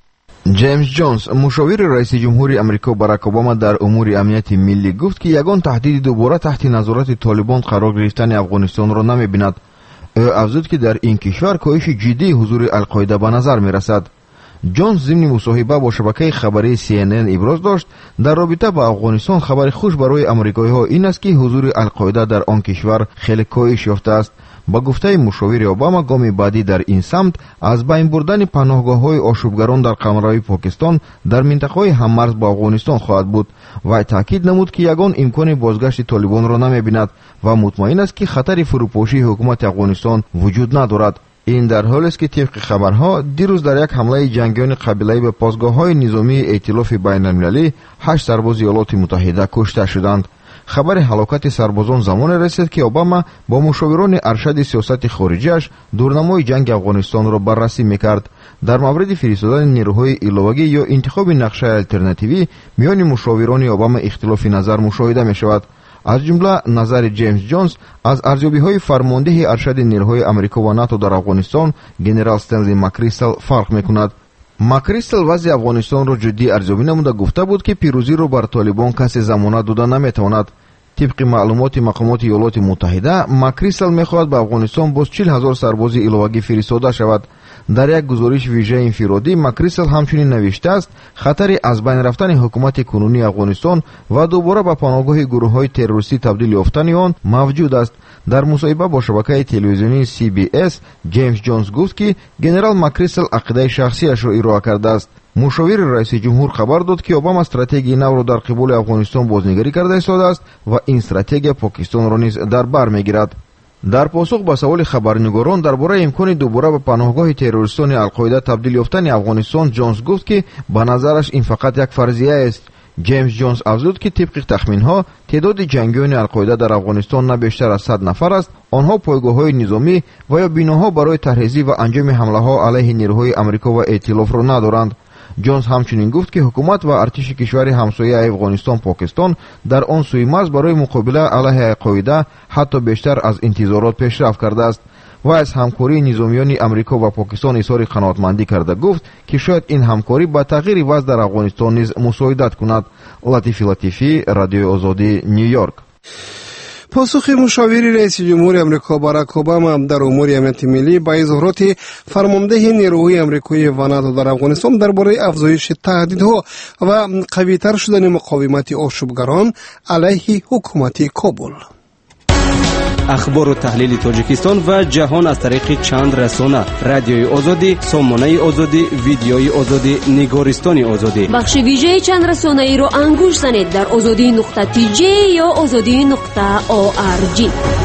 جیمز جونز مشاور رئیس جمهور آمریکا باراک اوباما در امور امنیت ملی گفت که یگان تهدید دوباره تحت نظارت طالبان قرار گرفتن افغانستان را نمی‌بیند. او افزود که در این کشور کاهش جدی حضور القاعده به نظر می‌رسد. جونز ضمن مصاحبه با شبکه خبری CNN ابراز داشت در رابطه با افغانستان خبر خوش برای آمریکایی‌ها این است که حضور القاعده در آن کشور خیلی کاهش یافته است. با گفته مشاور اوباما گام بعدی در این سمت از بین بردن پناهگاه‌های آشوبگران در قلمروی پاکستان در منطقه‌های هممرز با افغانستان خواهد بود و تاکید نمود که یگان امکان بازگشت طالبان را نمی‌بیند و مطمئن است که خطر فروپاشی حکومت افغانستان وجود ندارد. این در حالی است که طبق خبرها دیروز در یک حمله جنگیان قبیله‌ای به پاسگاه‌های نظامی ائتلاف بین‌المللی 8 سرباز ایالات متحده کشته شدند. خبر هلاکت سربازان زمان رسید که اوباما با مشاوران ارشد سیاست خارجیش دورنمای جنگ افغانستان را بررسی میکرد. در مورد فرستادن نیروهای ایلاوگی یا انتخاب نقشه الटरनेटिव्ی میان مشاوران اوباما اختلاف نظر مشاهده می شود. از جمله نظر جیمز جونز از ارزیابی‌های فرمانده ارشد نیروهای آمریکا و ناتو در افغانستان گنرال استنلی مکریستل فرق میکند. مکریستل وضع افغانستان را جدی ارزیابی نموده گفته بود که پیروزی را بر طالبان کسی ضمانت داده نمیتواند. طبق معلومات مقامات ایالات متحده مکریستل میخواهد به افغانستان باز 40,000 سرباز ایلاوگی فرستاده شود. در یک گزارش ویژه انفرادی مکریستل همچنین نوشته است خطر از بین رفتن حکومت کنونی افغانستان و دوباره به پناهگاه گروه‌های تروریستی تبدیل یافتن آن موجود است. در مصاحبه با شبکه تلویزیونی CBS جیمز جونز گفت که گنرال مکریستل عقیده شخصیش را ارائه کرده است. مشاور رئیس جمهور خبر داد که اوباما استراتژی نو را در قبول افغانستان بازنگری کرده ایستاده است و این استراتژی پاکستان را نیز در بر میگیرد. در پاسخ به سوال خبرنگاران درباره امکان دوباره به پناهگاه تروریستان القاعده تبدیل یافتن افغانستان جونز گفت که به نظرش این فقط یک فرضیه است. جیمز جونز افزود که طبق تخمین‌ها تعداد جنگیان القاعده در افغانستان نه بیشتر از 100 نفر است. آنها پایگاه‌های نظامی و یا بناها برای طرحریزی و انجام حمله‌ها علیه نیروهای آمریکا و ائتلاف را ندارند. جونز همچنین گفت که حکومت و ارتش کشور همسایه افغانستان پاکستان در آن سوی مرز برای مقابله علیه القاعده حتی بیشتر از انتظارات پیشرفت کرده است و از همکاری نظامیان آمریکا و پاکستان اظهار قناعتمندی کرده گفت که شاید این همکاری با تغییر وضع در افغانستان نیز مساعدت کند. لطیفی رادیو آزادی نیویورک. پاسخ مشاور رئیس جمهور آمریکا باراک اوباما در امور امنیت ملی با اظهارات فرمانده نیروهای آمریکایی و ناتو در افغانستان درباره افزایش تهدیدها و قوی‌تر شدن مقاومت آشوبگران علیه حکومت کابل. اخبار و تحلیل تاجیکستان و جهان از طریق چند رسانه: رادیوی آزادی، سامانه آزادی، ویدیوی آزادی، نگارستان آزادی. بخش ویژه چند رسانه ای را انگوش زنید در azadi.tj یا azadi.org.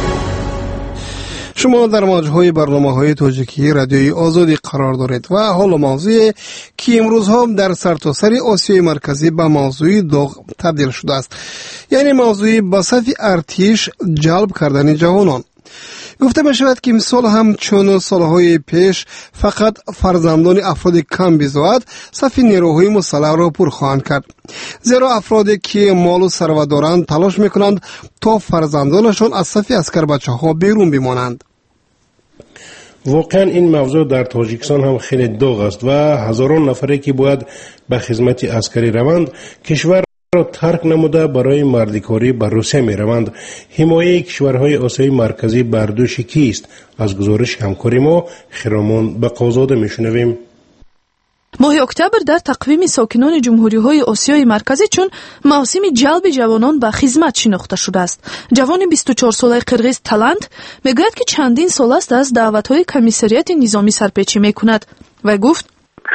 شما در موجهای برنامه‌های تاجیکی رادیوی آزادی قرار دارید و حال موضوعی که امروز هم در سرتاسر آسیای مرکزی به موضوع داغ تبدیل شده است، یعنی موضوع به صف ارتش جلب کردن جوانان. گفته می شود که امسال هم چون سالهای پیش فقط فرزندان افراد کم بزاید صف نیروهای مسلح را پر خواهند کرد، زیرا افرادی که مال و ثروت دارند تلاش میکنند تا فرزندانشان از صف عسکر بچه ها بیرون بمانند. واقعا این موضوع در تاجیکستان هم خیلی داغ است و هزاران نفری که باید به خدمت عسکری روند کشور را ترک نموده برای مردکاری به روسیه می روند. حمایه کشورهای آسیای مرکزی بر دوش کیست؟ از گزارش همکاری ما خرامان به قازاده می شنویم. ماه اکتبر در تقویم ساکنان جمهوری‌های آسیای مرکزی چون موسم جلب جوانان به خدمت شناخته شده است. جوان 24 ساله قرغیز تالانت میگوید که چندین سال است از دعوت‌های کمیساریات نظامی سرپیچی میکند و گفت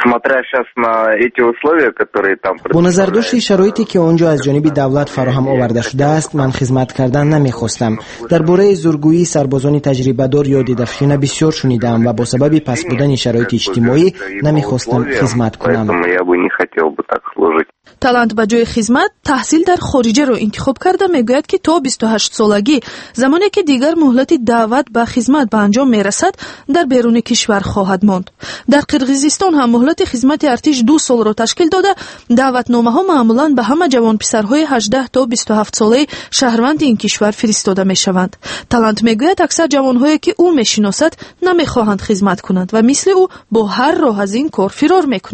با نظر داشت شرایطی که آنجا از جانب دولت فراهم آورده شده است، من خدمت کردن نمیخواستم. درباره زورگویی سربازان تجربه دار یا دیدفشینه بسیار شنیدم و با سبب پس بودن شرایط اجتماعی نمیخواستم خدمت کنم. تالانت به جای خدمت تحصیل در خارجه را انتخاب کرده. میگوید که تا 28 سالگی زمانی که دیگر مهلت دعوت به خدمت به انجام میرسد در بیرون کشور خواهد ماند. در قرغیزستان هم مهلت خدمت ارتش 2 سال را تشکیل داده. دعوتنامه ها معمولا به همه جوان پسرهای 18 تا 27 ساله شهروند این کشور فرستاده می شوند. تالانت میگوید اکثر جوانهایی که او میشناسد نمیخواهند خدمت کنند و مثل او با هر راه از این کار فرار میکنند.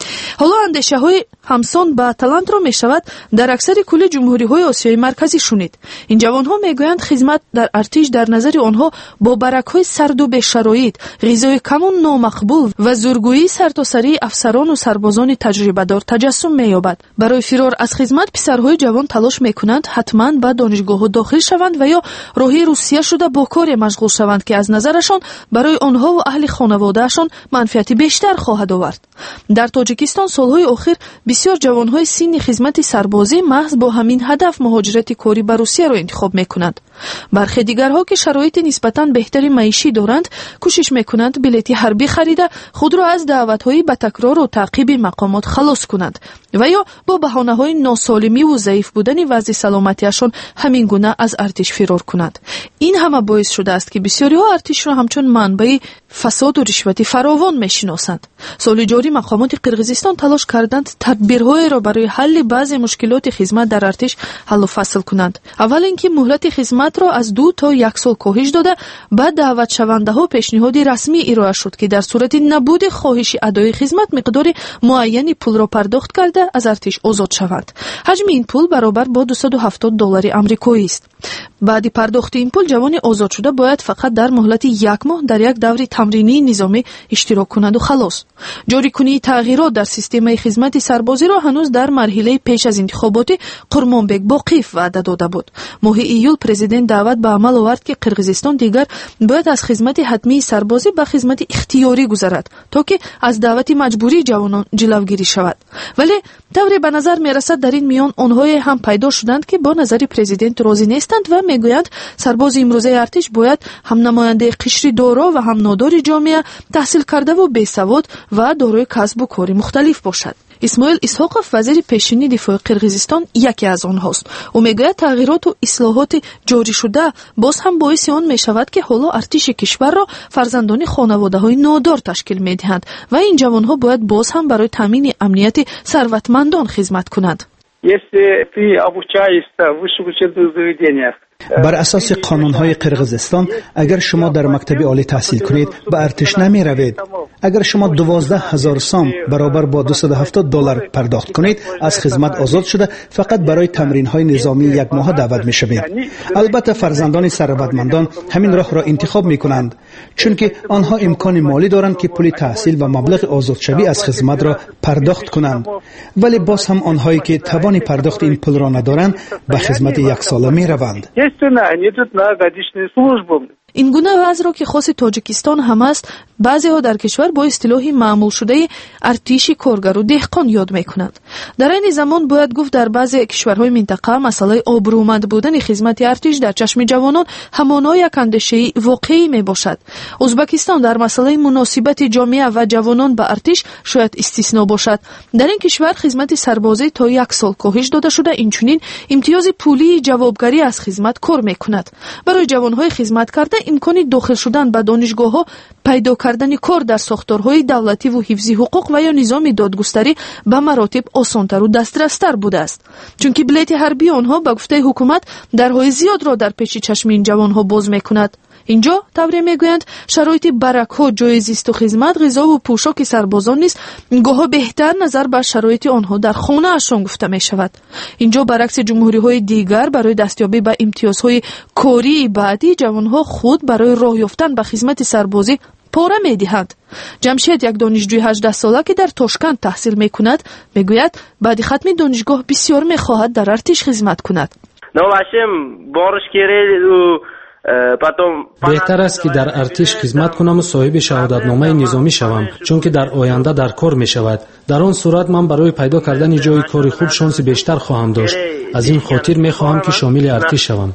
ҳоло андешаҳои ҳамсон ба талантро мешавад дар аксари кулли ҷумҳуриҳои осиёи марказӣ шунид. ин ҷавонҳо мегӯянд хизмат дар артиш дар назари онҳо бо баракҳои сарду бешароит, ғизои каму номақбул ва зургӯии сартосарии афсарону сарбозони таҷрибадор таҷассум меёбад. барои фирор аз хизмат писарҳои ҷавон талош мекунанд ҳатман ба донишгоҳҳо дохил шаванд ва ё роҳи русия шуда бо коре машғул шаванд, ки аз назарашон барои онҳову аҳли хонаводаашон манфиати бештар хоҳад овард. дар тоҷикистон солҳои охир бисёр ҷавонҳои синни хизмати сарбозӣ маҳз бо ҳамин ҳадаф муҳоҷирати корӣ ба русияро интихоб мекунанд. бархе дигарҳо ки шароити нисбатан беҳтари маишӣ доранд, кӯшиш мекунанд билети ҳарбӣ харида худро аз даъватҳои ба такрору таъқиби мақомот халос кунанд ва ё бо баҳонаҳои носолимиву заиф будани вазъи саломатиашон ҳамин гуна аз артиш фирор кунанд. ин ҳама боис шудааст ки бисёриҳо артишро ҳамчун манбаи фасоду ришвати фаровон мешиносанд. соли ҷорӣ мақомоти қирғизистон талош карданд тадбирҳоеро барои ҳалли баъзе мушкилоти хизмат дар артиш ҳаллу фасл кунанд. аввал ин ки муҳлати хизматро аз 2 то 1 сол коҳиш дода, ба даъватшавандаҳо пешниҳоди расмӣ ироя шуд, ки дар сурати набуди хоҳиши адои хизмат миқдори муайяни пулро пардохт карда аз артиш озод шаванд. ҳаҷми ин пул баробар бо $270 амрикоист. баъди пардохти ин пул ҷавони озодшуда бояд фақат дар муҳлати 1 моҳ дар як даври тамринии низомӣ иштирок кунаду халос. ҷорикунии тағйирот дар системаи хизмати сарбозиро ҳанӯз дар марҳилаи пеш аз интихоботи Қурмонбек Боқиев ваъда дода буд. моҳи июл президент даъват ба амал овард, ки Қирғизистон дигар бояд аз хизмати ҳатмии сарбозӣ ба хизмати ихтиёрӣ гузарад, то ки аз даъвати маҷбурии ҷавонон ҷилавгирӣ шавад. вале тавре ба назар мерасад дар ин миён онҳое ҳам пайдо шуданд, ки бо назари президент розӣ нестанд ва мегӯянд сарбози имрӯзаи артиш бояд ҳам намояндаи қишри доро ва ҳам нодори ҷомеа, таҳсилкардаву бесавод ва дорои касбу кори мухталиф бошад. исмоил исҳоқов, вазири пешини дифои Қирғизистон, яке аз онҳост. ӯ мегӯяд тағйироту ислоҳоти ҷоришуда боз ҳам боиси он мешавад, ки ҳоло артиши кишварро фарзандони хонаводаҳои нодор ташкил медиҳанд ва ин ҷавонҳо бояд боз ҳам барои таъмини амнияти сарватмандон хизмат кунанд. бар асоси қонунҳои қирғизистон, агар шумо дар мактаби олӣ таҳсил кунед, ба артиш намеравед. агар шумо 12,000 сом баробар бо $270 пардохт кунед, аз хизмат озод шуда фақат барои тамринҳои низомии якмоҳа даъват мешавед. албатта фарзандони сарватмандон ҳамин роҳро интихоб мекунанд, чунки онҳо имкони молӣ доранд, ки пули таҳсил ва маблағи озодшавӣ аз хизматро пардохт кунанд. вале боз ҳам онҳое ки тавони пардохти ин пулро надоранд, ба хизмати яксола мераванд. ин гуна вазъро ки хоси тоҷикистон ҳам аст, баъзеҳо дар кишвар бо истилоҳи маъмулшудаи артиши коргару деҳқон ёд мекунанд. дар айни замон бояд гуфт дар баъзе кишварҳои минтақа масъалаи обрӯманд будани хизмати артиш дар чашми ҷавонон ҳамоно як андешаи воқеӣ мебошад. ӯзбекистон дар масъалаи муносибати ҷомеа ва ҷавонон ба артиш шояд истисно бошад. дар ин кишвар хизмати сарбозӣ то 1 сол коҳиш дода шуда, инчунин имтиёзи пулии ҷавобгарӣ аз хизмат кор мекунад. барои ҷавонҳои хизматкарда имкони дохил шудан ба донишгоҳҳо, пайдо кардани кор дар сохторҳои давлативу ҳифзи ҳуқуқ ва ё низоми додгустарӣ ба маротиб осонтару дастрастар будааст, чунки билети ҳарбии онҳо ба гуфтаи ҳукумат дарҳои зиёдро дар пеши чашми ин ҷавонҳо боз мекунад. инҷо тавре мегӯянд шароити баракҳо, ҷои зисту хизмат, ғизову пӯшоки сарбозон низ гоҳо беҳтар назар ба шароити онҳо дар хонаашон гуфта мешавад. инҷо баръакси ҷумҳуриҳои дигар барои дастёбӣ ба имтиёзҳои кории баъдӣ ҷавонҳо худ барои роҳ ёфтан ба хизмати сарбозӣ пора медиҳанд. ҷамшед, як донишҷӯи 18-сола, ки дар Тошканд таҳсил мекунад, мегӯяд баъди хатми донишгоҳ бисёр мехоҳад дар артиш хизмат кунад. беҳтар аст ки дар артиш хизмат кунаму соҳиби шаҳодатномаи низомӣ шавам, чунки дар оянда дар кор мешавад. дар он сурат ман барои пайдо кардани ҷои кори хуб шонси бештар хоҳам дошт. аз ин хотир мехоҳам ки шомили артиш шавам.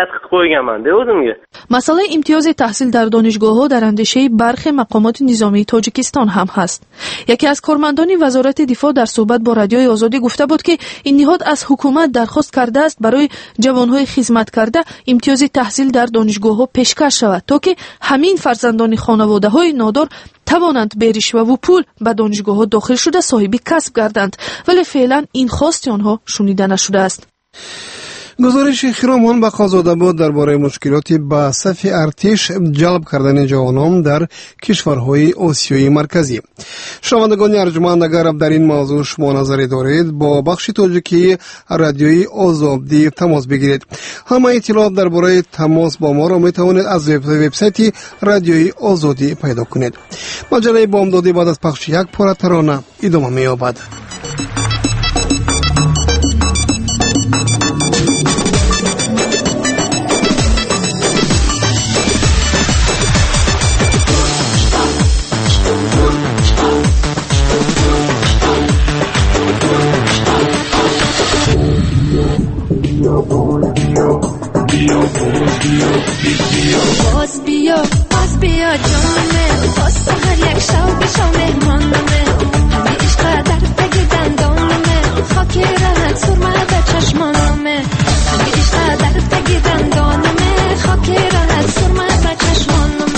масъалаи имтиёзи таҳсил дар донишгоҳҳо дар андешаи бархе мақомоти низомии тоҷикистон ҳам ҳаст. яке аз кормандони вазорати дифоъ дар суҳбат бо радиои озодӣ гуфта буд, ки ин ниҳод аз ҳукумат дархост кардааст барои ҷавонҳои хизматкарда имтиёзи таҳсил дар донишгоҳҳо пешкаш шавад, то ки ҳамин фарзандони хонаводаҳои нодор тавонанд бе ришваву пул ба донишгоҳҳо дохил шуда соҳиби касб гарданд, вале феълан ин хости онҳо шунида нашудааст. گزارش خرامان بقازاده‌آباد درباره مشکلات به صف ارتش جلب کردن جوانان در کشورهای آسیای مرکزی. شنوندگان ارجمند، اگر در این موضوع شما نظری دارید با بخش تاجیکی رادیوی آزادی تماس بگیرید. همه اطلاعات درباره تماس با ما را می توانید از وبسایت رادیوی آزادی پیدا کنید. مجله بامدادی بعد از پخش یک پاره ترانه ادامه می یابد. باز بیا جانمه، باز سهر یک شب بشو مهمانمه، همه عشق در پگ دندانمه، خاکی راحت سرمه به چشمانمه، همه عشق در پگ دندانمه، خاکی راحت سرمه به چشمانمه.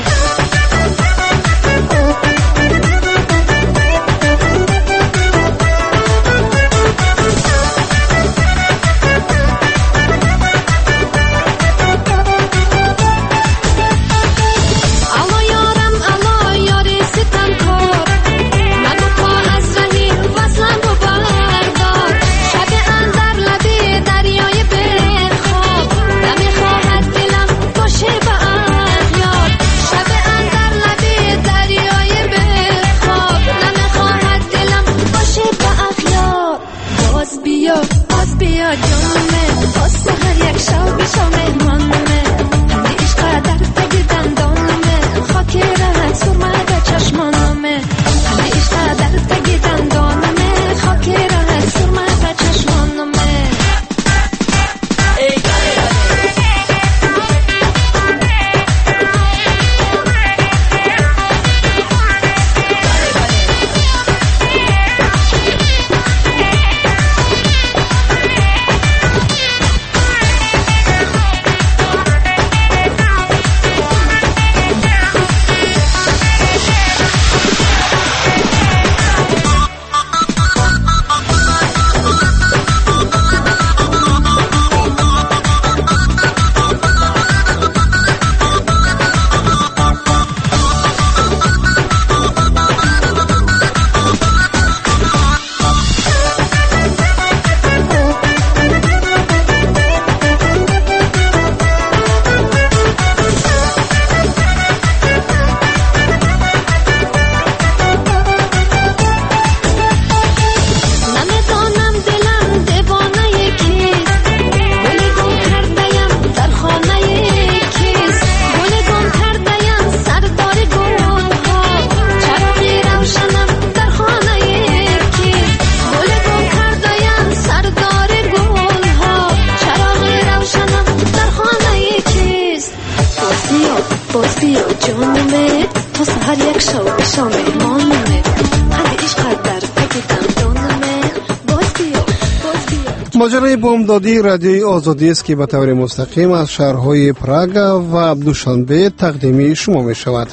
مجله بامدادی رادیوی آزادی است که به طور مستقیم از شهرهای پراگ و دوشنبه تقدیم شما می شود.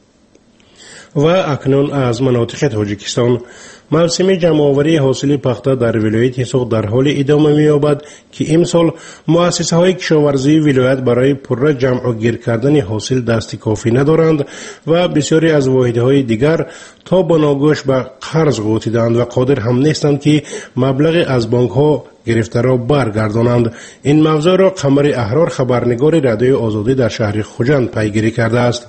و اکنون از مناطق تاجیکستان موسم جمع‌آوری حاصل پخته در ولایت سوق در حال ادامه می‌یابد که امسال مؤسسه‌های کشاورزی ولایت برای پره جمع و گیر کردن حاصل دست کافی ندارند و بسیاری از واحدهای دیگر تا بناگوش به قرض غوطیدند و قادر هم نیستند که مبلغ از بانک‌ها گرفته را برگردانند. این موضوع را قمر احرار خبرنگار رادیوی آزادی در شهر خوجند پیگیری کرده است.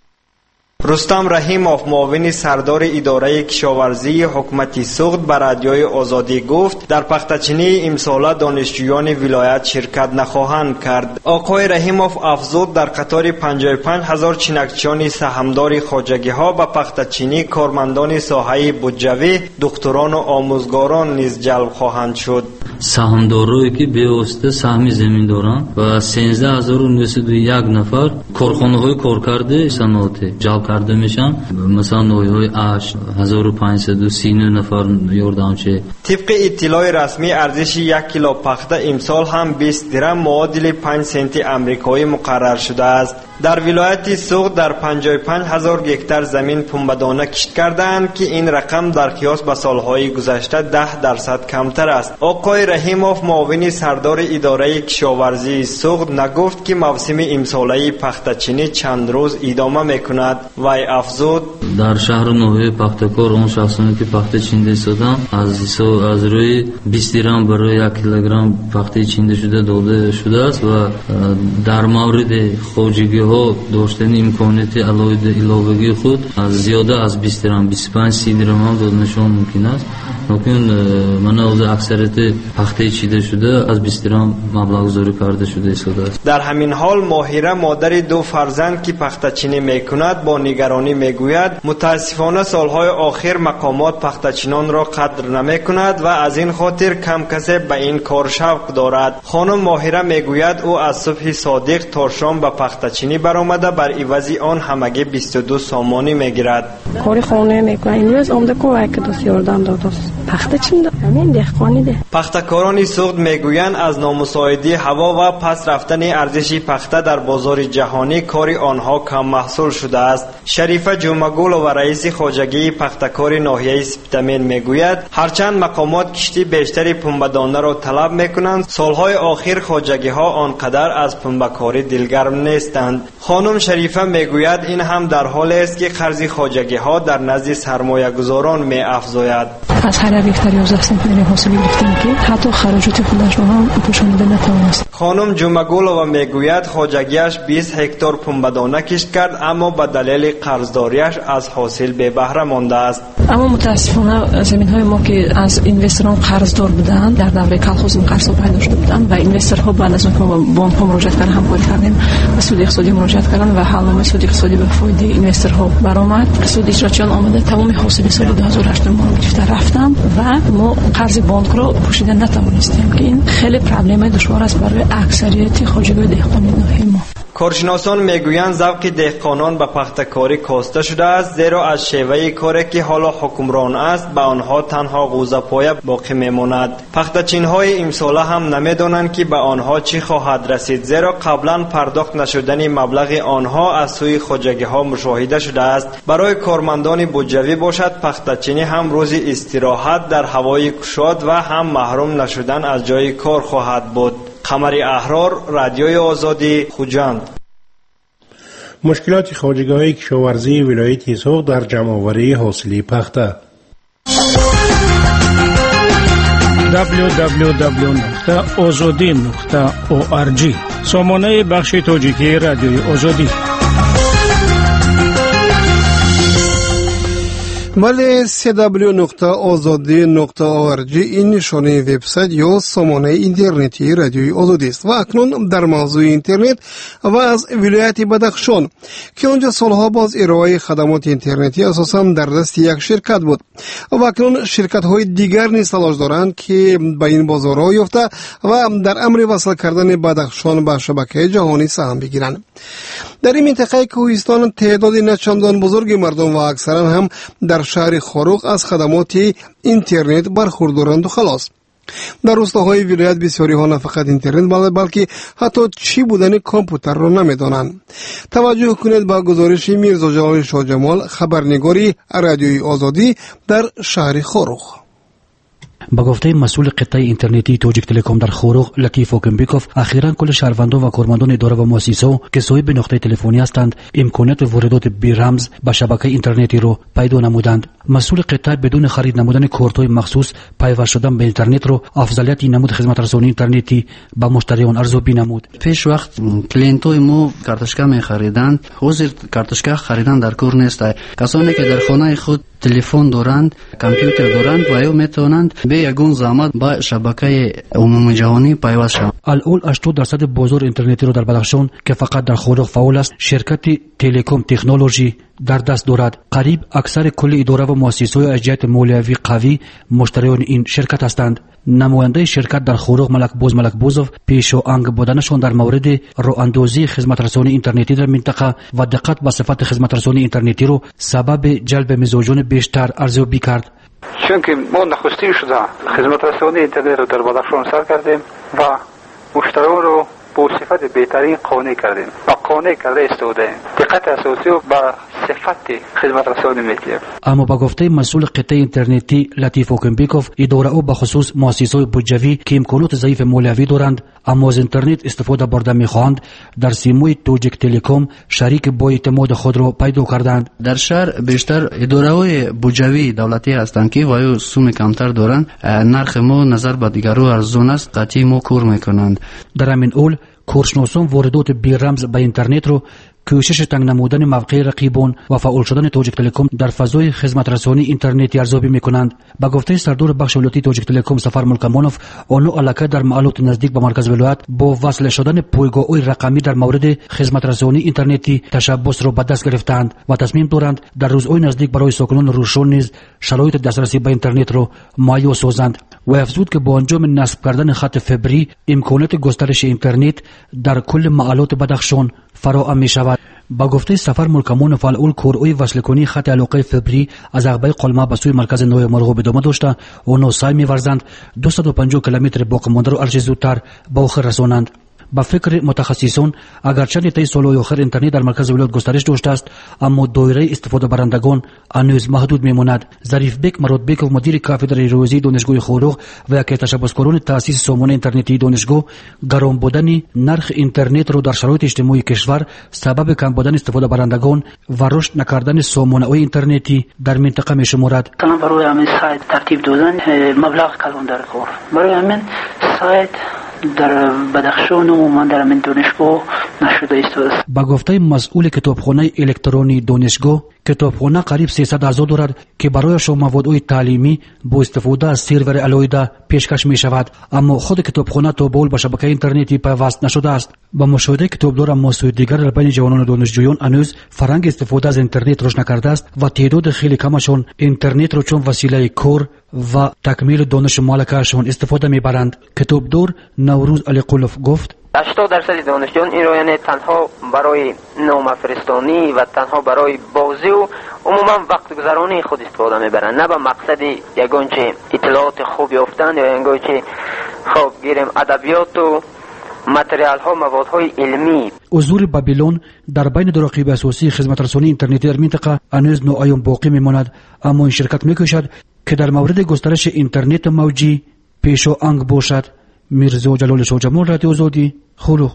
رستم رحیموف معاون سردار اداره کشاورزی حکومت سوخت به رادیوی آزادی گفت در پخته‌چینی امسال دانشجویان ولایت شرکت نخواهند کرد. آقای رحیموف افزود در قطار 55,000 چینکچیان سهامدار خواجگی ها به پخته‌چینی کارمندان ساحه بودجوی، دکتران و آموزگاران نیز جلب خواهند شد. سهامدارایی که به واسطه سهم زمین دارند و 13901 نفر کارخانه‌های کارکرد صنعتی جلب کرده میشن، مثلا نوع‌های اش 1539 نفر یاردمچی. طبق اطلاع رسمی ارزش 1 کیلو پخته امسال هم 20 درم معادل 5 سنت آمریکایی مقرر شده است. در ولایت سوغد در 55,000 گکتار زمین پنبه‌دانه کشت کردند که این رقم در قیاس به سالهای گذشته 10% کمتر است. آقای رحیموف معاون سردار اداره کشاورزی سوغد نگفت که موسم امساله پخته‌چینی چند روز ادامه میکند. وی افزود در شهر نوحه پختکار اون شخصانی که پخته چینده شدن از روی 20 درم برای 1 کیلوگرم پخته چینده شده داده شده است و در مورد خواجگی ها داشتن امکانات علاوگی خود از زیاده از 20 درم 25-30 درم هم دادنشان ممکن است. ممکن مناوز اکثریت پخته چیده شده از 20 درم مبلغ گذاری کرده شده است. در همین حال ماهره مادر 2 فرزند که پخته چینی میکند با نگرانی میگوید متاسفانه سالهای آخر مقامات پخته چینان را قدر نمیکند و از این خاطر کم کسی به این کار شوق دارد. خانم ماهره میگوید او از صبح صادق تا شام به پخته چینی برآمده بر عوض آن همگی 22 سامانی میگیرد. کاری خانه میکنه اینوز آمده کوه که دوست یاردم داد پخته چینده همین دهقانی ده. پختکاران سوغد میگویند از نامساعدی هوا و پس رفتن ارزش پخته در بازار جهانی کاری آنها کم محصول شده است. شریفه جمعگل و رئیس خواجگی پختکار ناحیه سپتامین میگوید هرچند مقامات کشتی بیشتری پنبه‌دانه را طلب میکنند، سالهای آخر خواجگی ها آنقدر از پنبه‌کاری دلگرم نیستند. خانم شریفه میگوید این هم در حالی است که قرض خواجگی ها در نزد سرمایه گذاران می افزاید. از هر بیشتر 11 سنت حاصل گرفتن که حتی خراجات خودش را هم پوشانیده نتوانست. خانم جمعگلова میگوید خواجگیش 20 هکتار پنبه‌دانه کشت کرد اما به دلیل قرضداریش از حاصل بی بهره مانده است. اما متاسفانه زمین‌های ما که از اینوستران قرضدار بودند در دوره کالخوز قرض پیدا شده بودند و اینوسترها بعد از اون که بانک‌ها مراجعه کردن همکاری کردیم به سود اقتصادی مراجعه کردن و حالنامه سود اقتصادی به فایده اینوسترها برآمد. سود اجراییان آمده تمام حاصل سال 2008 ما گرفته رفتم و ما قرض بانک را پوشیده نتوانستیم که این خیلی پرابلم دشوار است برای اکثریت خواجگی دهقانی ناحیه ما. کارشناسان میگویند ذوق دهقانان به پخته‌کاری کاسته شده است، زیرا از شیوه کاری که حالا حکمران است به آنها تنها قوزه پایه باقی میماند. پخته‌چین‌های امساله هم نمیدانند که به آنها چی خواهد رسید، زیرا قبلا پرداخت نشدن مبلغ آنها از سوی خواجگی‌ها مشاهده شده است. برای کارمندان بودجوی باشد پخته‌چینی هم روز استراحت در هوای گشاد و هم محروم نشدن از جای کار خواهد بود. قمری احرار، رادیوی آزادی، خوجند. مشکلات خواجگی‌های کشاورزی ولایت سوغد در جمع‌آوری حاصل پخته. www.azadi.org سامانه بخش تاجیکی رادیوی آزادی. بله www.azadi.org این نشانه وبسایت یا سامانه اینترنتی رادیوی آزادی است و اکنون در موضوع اینترنت و از ولایت بدخشان که آنجا سالها باز ارائه خدمات اینترنتی اساساً در دست یک شرکت بود و اکنون شرکت های دیگر نیز تلاش دارند که به این بازارها یافته و در امر وصل کردن بدخشان به شبکه جهانی سهم بگیرند. در این منطقه کوهستان تعداد نچندان بزرگ مردم و اکثرا هم در شهر خاروق از خدمات اینترنت برخوردارند و خلاص. در روستاهای ولایت بسیاری ها نه فقط اینترنت بلکه حتی چی بودن کامپیوتر را نمیدانند. توجه کنید به گزارش میرزا جلال شاه جمال، خبرنگاری رادیوی آزادی در شهر خاروق. با گفته مسئول قطعه اینترنتی توجیک تلکام در خاروق لطیف اوکمبیکوف، اخیراً کل شهروندان و کارمندان اداره و مؤسسه که صاحب نقطه تلفنی هستند امکانات واردات بی رمز به شبکه اینترنتی رو پیدا نمودند. مسئول قطعه بدون خرید نمودن کارت‌های مخصوص پیوست شدن به اینترنت رو افضلیت نمود خدمات رسانی اینترنتی به مشتریان ارزیابی نمود. پیش وقت کلینت‌های ما کارتشکا می‌خریدند، حاضر کارتشکا خریدن در کار نیست. کسانی که در خانه خود تلفن دارند، کامپیوتر دارند و یا میتونند به بе ягон заҳмат ба шабакаи умумиҷаҳонӣ пайваст шаванд. الان 80% بازار اینترنتی رو در بدخشان که فقط در خورخ فعال است شرکت تلکوم تکنولوژی در دست دارد. قریب اکثر کل اداره و مؤسسه‌های از جهت مالیوی قوی مشتریان این شرکت هستند. نماینده شرکت در خورخ ملکبوزوف پیش‌وانگ بودنشان در مورد راه‌اندازی خدمت‌رسانی اینترنتی در منطقه و دقت به صفت خدمت‌رسانی اینترنتی رو سبب جلب مزاجان بیشتر ارزیابی کرد. چونکه ما نخستین شده خدمت‌رسانی اینترنت رو در بدخشان سر کردیم و مشتریان رو با صفت بهترین قانع کردیم و قانع کرده ایستادیم. دقت اساسی رو با صفت خدمت رسانی می‌کنیم. اما با گفته مسئول قطعه اینترنتی لطیف اوکنبیکوف اداره او بخصوص مؤسسه‌های بودجوی که امکانات ضعیف مالیوی دارند اما از اینترنت استفاده برده می‌خواهند در سیمای توجیک تلکوم شریک با اعتماد خود را پیدا کردند. در شهر بیشتر اداره‌های بودجوی دولتی هستند که وایو سوم کمتر دارند. نرخ ما نظر به دیگرها ارزان است. قطعی ما کار می‌کنند. در همین اول کارشناسان واردات بی رمز به اینترنت رو کوشش تنگ نمودن موقع رقیبان و فعال شدن توجیک تلکوم در فضای خدمت رسانی اینترنتی ارزیابی میکنند. با گفته سردار بخش ولایتی توجیک تلکوم سفر ملکمانوف آنها علاقه در معلومات نزدیک به مرکز ولایت با وصل شدن پایگاه‌های رقمی در مورد خدمت رسانی اینترنتی تشبث را به دست گرفتند و تصمیم دارند در روزهای نزدیک برای ساکنان روشن نیز شرایط دسترسی به اینترنت را مهیا سازند و افزود که با انجام نصب کردن خط فبری امکانات گسترش اینترنت در کل معالات بدخشان فراهم می شود. با گفته سفر ملکمان فعال کورهای وصل کنی خط علاقه فبری از عقبه قلمه به سوی مرکز نوی مرغوب ادامه داشته و سعی می‌ورزند 250 کیلومتر باقی مانده را هرچه زودتر به آخر رسانند. با فکر متخصصان اگرچه طی سالهای آخر اینترنت در مرکز ولایت گسترش داشته است اما دایره استفاده برندگان هنوز محدود میماند. ظریف بیک مرادبیکوف مدیر کافدرای ریاضی دانشگاه خورخ و یکی از تشبثکاران تأسیس سامانه اینترنتی دانشگاه گران بودن نرخ اینترنت را در شرایط اجتماعی کشور سبب کم بودن استفاده برندگان و رشد نکردن سامانه‌های اینترنتی در منطقه میشمارد. برای همین سایت ترتیب دادن مبلغ کلان در کار. برای همین سایت در بدخشان و من در من دانشگاه نشده است. با گفته مسئول کتابخانه الکترونی دانشگاه کتابخانه قریب 300,000 دارد که برایش موادهای تعلیمی با استفاده از سرور علیحده پیشکش می شود اما خود کتابخانه تا به حال به شبکه اینترنتی پیوست نشده است. با مشاهده کتابدار مسئول دیگر در بین جوانان دانشجویان هنوز فرهنگ استفاده از اینترنت رشد نکرده است و تعداد خیلی کمشان اینترنت را چون وسیله کار و تکمیل دانش مالکشان استفاده میبرند. کتابدار نوروز علی قلوف گفت 80% دانشجویان این رو یعنی تنها برای نامفرستانی و تنها برای بازی و عموما وقت گذرانی خود استفاده میبرن نه به مقصد یگانچه اطلاعات خوب یافتن یا یگانچه خوب گیریم ادبیات و متریال ها مواد های علمی. حضور بابلون در بین دو رقیب اساسی خدمت رسانی اینترنتی در منطقه هنوز ناعیان باقی میماند اما این شرکت میکوشد که در مورد گسترش اینترنت موجی پیش‌وانگ باشد. میرزا جلال شاجمال رادیو آزادی خورخ.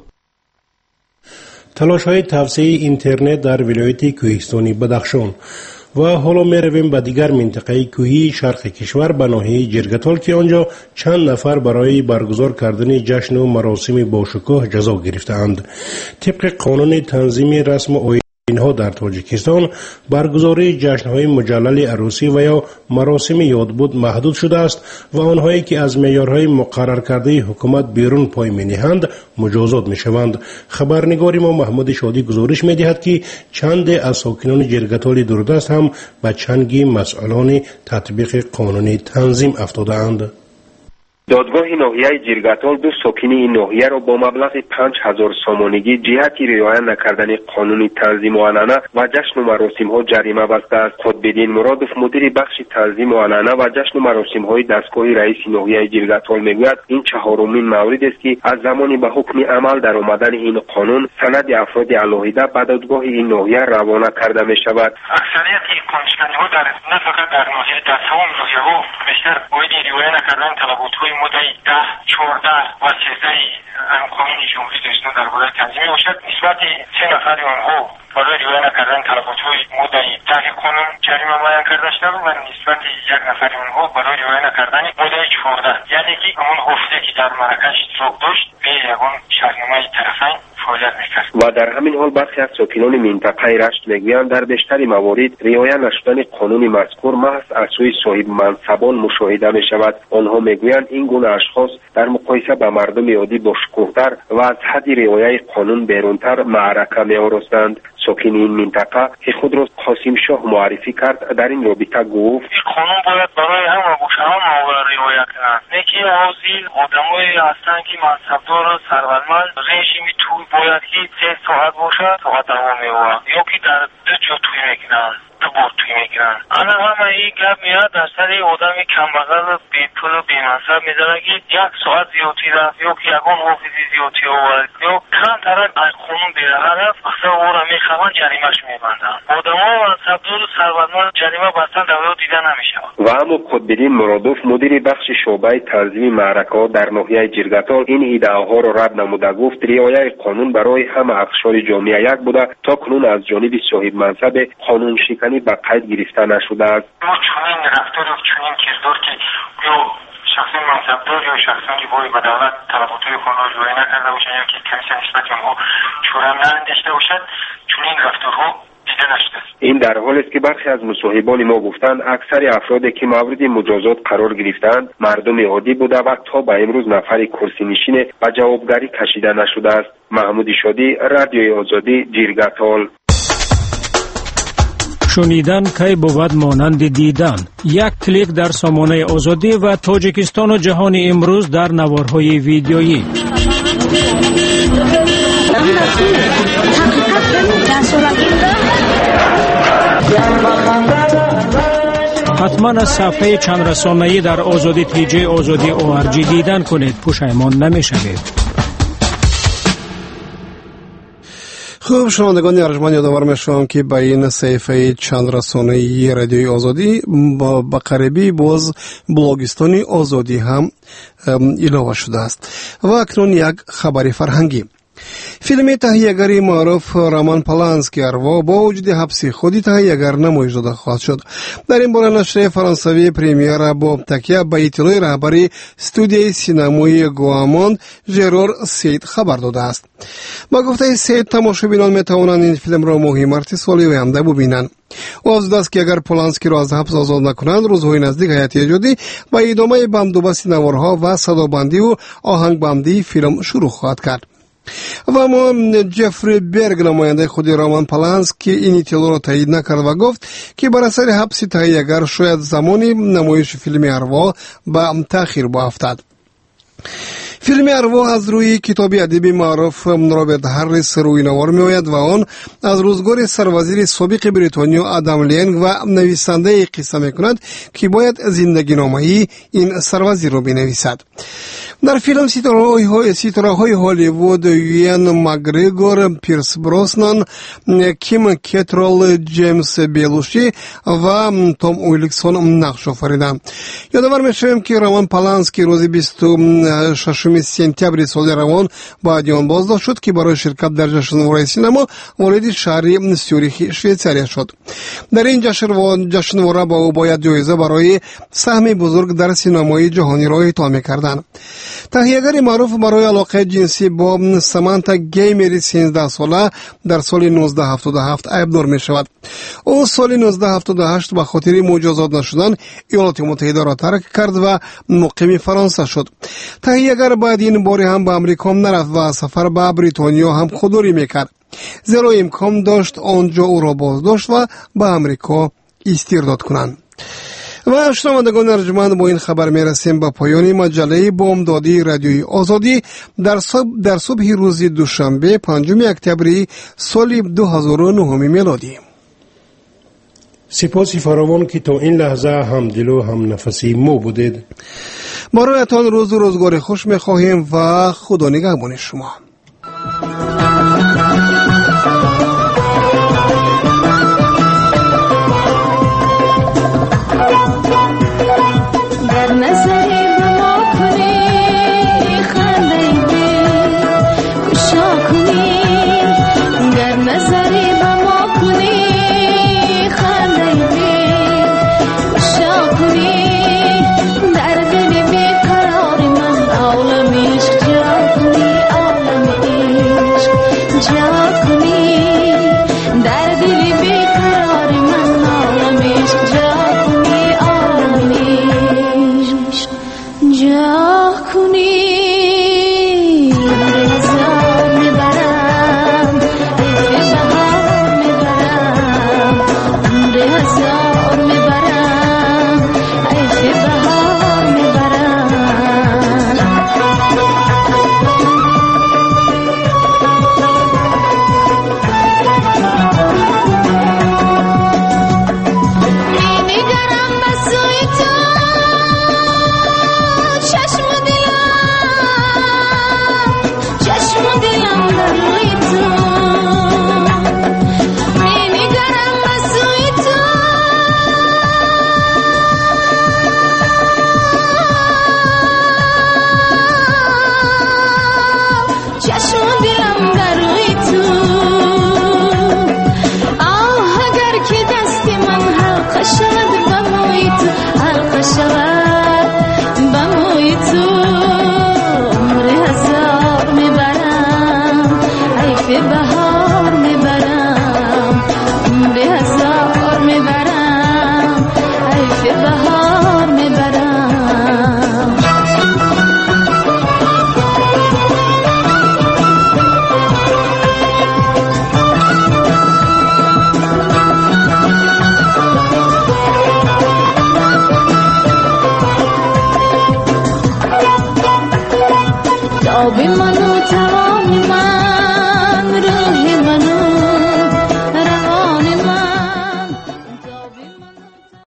تلاش‌های توسعه اینترنت در ولایت کوهستانی بدخشان و حالا میرویم به دیگر منطقه کوهی شرق کشور به ناحیه جرگتال که آنجا چند نفر برای برگزار کردن جشن و مراسم باشکوه جزا گرفتند. طبق قانون تنظیم رسم و اینها در تاجیکستان برگزاری جشن‌های مجلل عروسی و یا مراسم یادبود محدود شده است و آنهایی که از معیارهای مقرر کرده حکومت بیرون پای می‌نهند مجازات می‌شوند. خبرنگار ما محمد شادی گزارش می‌دهد که چند از ساکنان جرگتال دوردست هم به چنگ مسئولان تطبیق قانون تنظیم افتاده‌اند. دادگاه ناحیه جرگتال دو ساکن این ناحیه را با مبلغ 5,000 سامانگی جهت رعایت نکردن قانون تنظیم و عنعنه و جشن و مراسم ها جریمه بسته است. خودبدین مرادوف مدیر بخش تنظیم و عنعنه و جشن و مراسم های دستگاه رئیس ناحیه جرگتال میگوید این چهارمین مورد است که از زمانی به حکم عمل در آمدن این قانون سند افراد علیحده به دادگاه این ناحیه روانه کرده می شود. اکثریت کنشگری ها در نه فقط در ناحیه در تمام ناحیه ها بیشتر باید رعایت نکردن طلبات های مدعی 10، 14 و 13 قانون جمهوری اسلامی درباره تنظیم باشد. نسبت 3 نفر آنها برای رعایت نکردن طلبات های مدعی طرح قانون جریمه معین کرده شده و نسبت 1 نفر آنها برای رعایت نکردن مدعی 14 یعنی که همون گفته که در معرکه اشتراک داشت به یگان شهرنامه طرفین فعالیت میکرد. و در همین حال برخی از ساکنان منطقه رشت میگویند در بیشتر موارد رعایت نشدن قانون مذکور محض از سوی صاحب منصبان مشاهده میشود. آنها میگویند این گونه اشخاص در مقایسه با مردم عادی با شکوه‌تر و از حد رعایت قانون بیرونتر معرکه می‌آورند. ساکن این منطقه که خود را قاسم شاه معرفی کرد در این رابطه گفت قانون باید برای همه گوشه ها رعایت کنند. نکی عازل آدمایی هستند که منصبدار و ثروتمند رژیم توی باید که 3 ساعت باشد ساعت دوام می‌آورد یا که در 2 جا توی میکنند 2 بار توی میکنند. انا همه این گپ میاد در سر آدم کمبغل بی پول و بی منصب میذاره که 1 ساعت زیادی رفت یا که یگان حافظی زیادی آورد یا کم طرف از قانون بیرون رفت اصلا او را میخوان جریمهش میبندن. آدم‌ها منصبدار و ثروتمند جریمه بستن دولت دیده نمیشه. و اما قطب‌الدین مرادوف مدیر بخش شعبه تنظیم معرکه‌ها در ناحیه جرگتال این ایده‌ها را رد نموده گفت رعایت قانون برای همه اقشار جامعه یک بوده تا کنون از جانب صاحب منصب قانون شکنی به قید گرفته نشده است. ما چنین رفتار و چنین کردار که یا شخصی منصبدار یا شخصی که باید به دولت طلبات‌های خود را رعایت نکرده باشند یا که کمیسیون نسبت آنها چورم نانداشته باشد چنین رفتارها دیده نشده. این در حالی است که برخی از مصاحبان ما گفتند اکثر افرادی که مورد مجازات قرار گرفتند مردم عادی بوده و تا به امروز نفر کرسی نشین به جوابگری کشیده نشده است. محمود شادی، رادیوی آزادی، جرگتال. شنیدن کی بود مانند دیدن. یک کلیک در سامانه آزادی و تاجیکستان و جهان امروز در نوارهای ویدیویی. حتما از صفحه چند رسانه‌ای در آزادی تیجی آزادی ORG دیدن کنید، پشیمان نمی‌شوید. خوب شنوندگان ارجمند یادآور می‌شوم که با این صفحه چند رسانه‌ای رادیوی آزادی با قریبی باز بلاگستانی آزادی هم ایلاوه شده است. و اکنون یک خبر فرهنگی. فیلم تهیه‌گری معروف رامان پولانسکی اروا با وجود حبس خودی تهیه‌گر نمایش داده خواهد شد. در این باره نشر فرانسوی پریمیر با تکیه به اطلاع رهبری استودیوی سینمایی گواموند ژرار سید خبر داده است. با گفته سید تماشابینان می‌توانند این فیلم را ماه مارس سال آینده ببینند. او افزوده است که اگر پولانسکی را از حبس آزاد نکنند روزهای نزدیک هیئت ایجادی با ادامه بندوبست نوارها و صدابندی و آهنگبندی فیلم شروع خواهد کرد. و اما جفری برگ نماینده خود رامان پولانسکی این اطلاع را تایید نکرد و گفت که بر اثر حبس تهیه‌گر شاید زمانی نمایش فیلم اروا به تأخیر بیفتد. فیلم اروا از روی کتابی ادبی معروف رابرت هریس روی نوار می آید و آن از روزگار سروزیر سابق بریتانیا آدم لینگ و نویسنده قصه می کند که باید زندگی نامه‌ای این سروزیر را بنویسد. در فیلم ستاره‌های هالیوود یوان مکگریگور، پیرس بروسنان، کیم کترال، جیمز بیلوشی و توم ویلکسون نقش آفریدند. یادآور می‌شویم که رامان پولانسکی روز 26 سپتامبر سال روان با دیان بازداشت شد که برای شرکت در جشنواره سینما وارد شهر سیوریخ شویتزاریا شد. در این جشنواره با او باید جایزه برای سهم بزرگ در سینمای جهانی را اعطا می‌کردند. تهیه‌گر معروف برای علاقه جنسی با سامانتا گیمری 13 ساله در سال 1977 عیبدار می‌شود. او سال 1978 به خاطر مجازات نشدن ایالات متحده را ترک کرد و مقیم فرانسه شد. تهیه‌گر بعد این بار هم به امریکا نرفت و سفر به بریتانیا هم خودداری می‌کرد. زیرا امکان داشت آنجا او را بازداشت و به امریکا استرداد کنند. و شنوندگان ارجمند با این خبر میرسیم به پایان مجله بامدادی رادیوی آزادی در صبح روز دوشنبه 5 اکتبر سال 2009 میلادی. سپاسی فراوان که تا این لحظه هم دل و هم نفسی ما بودید. برایتان روز و روزگار خوش میخواهیم و خدا نگهبان شما.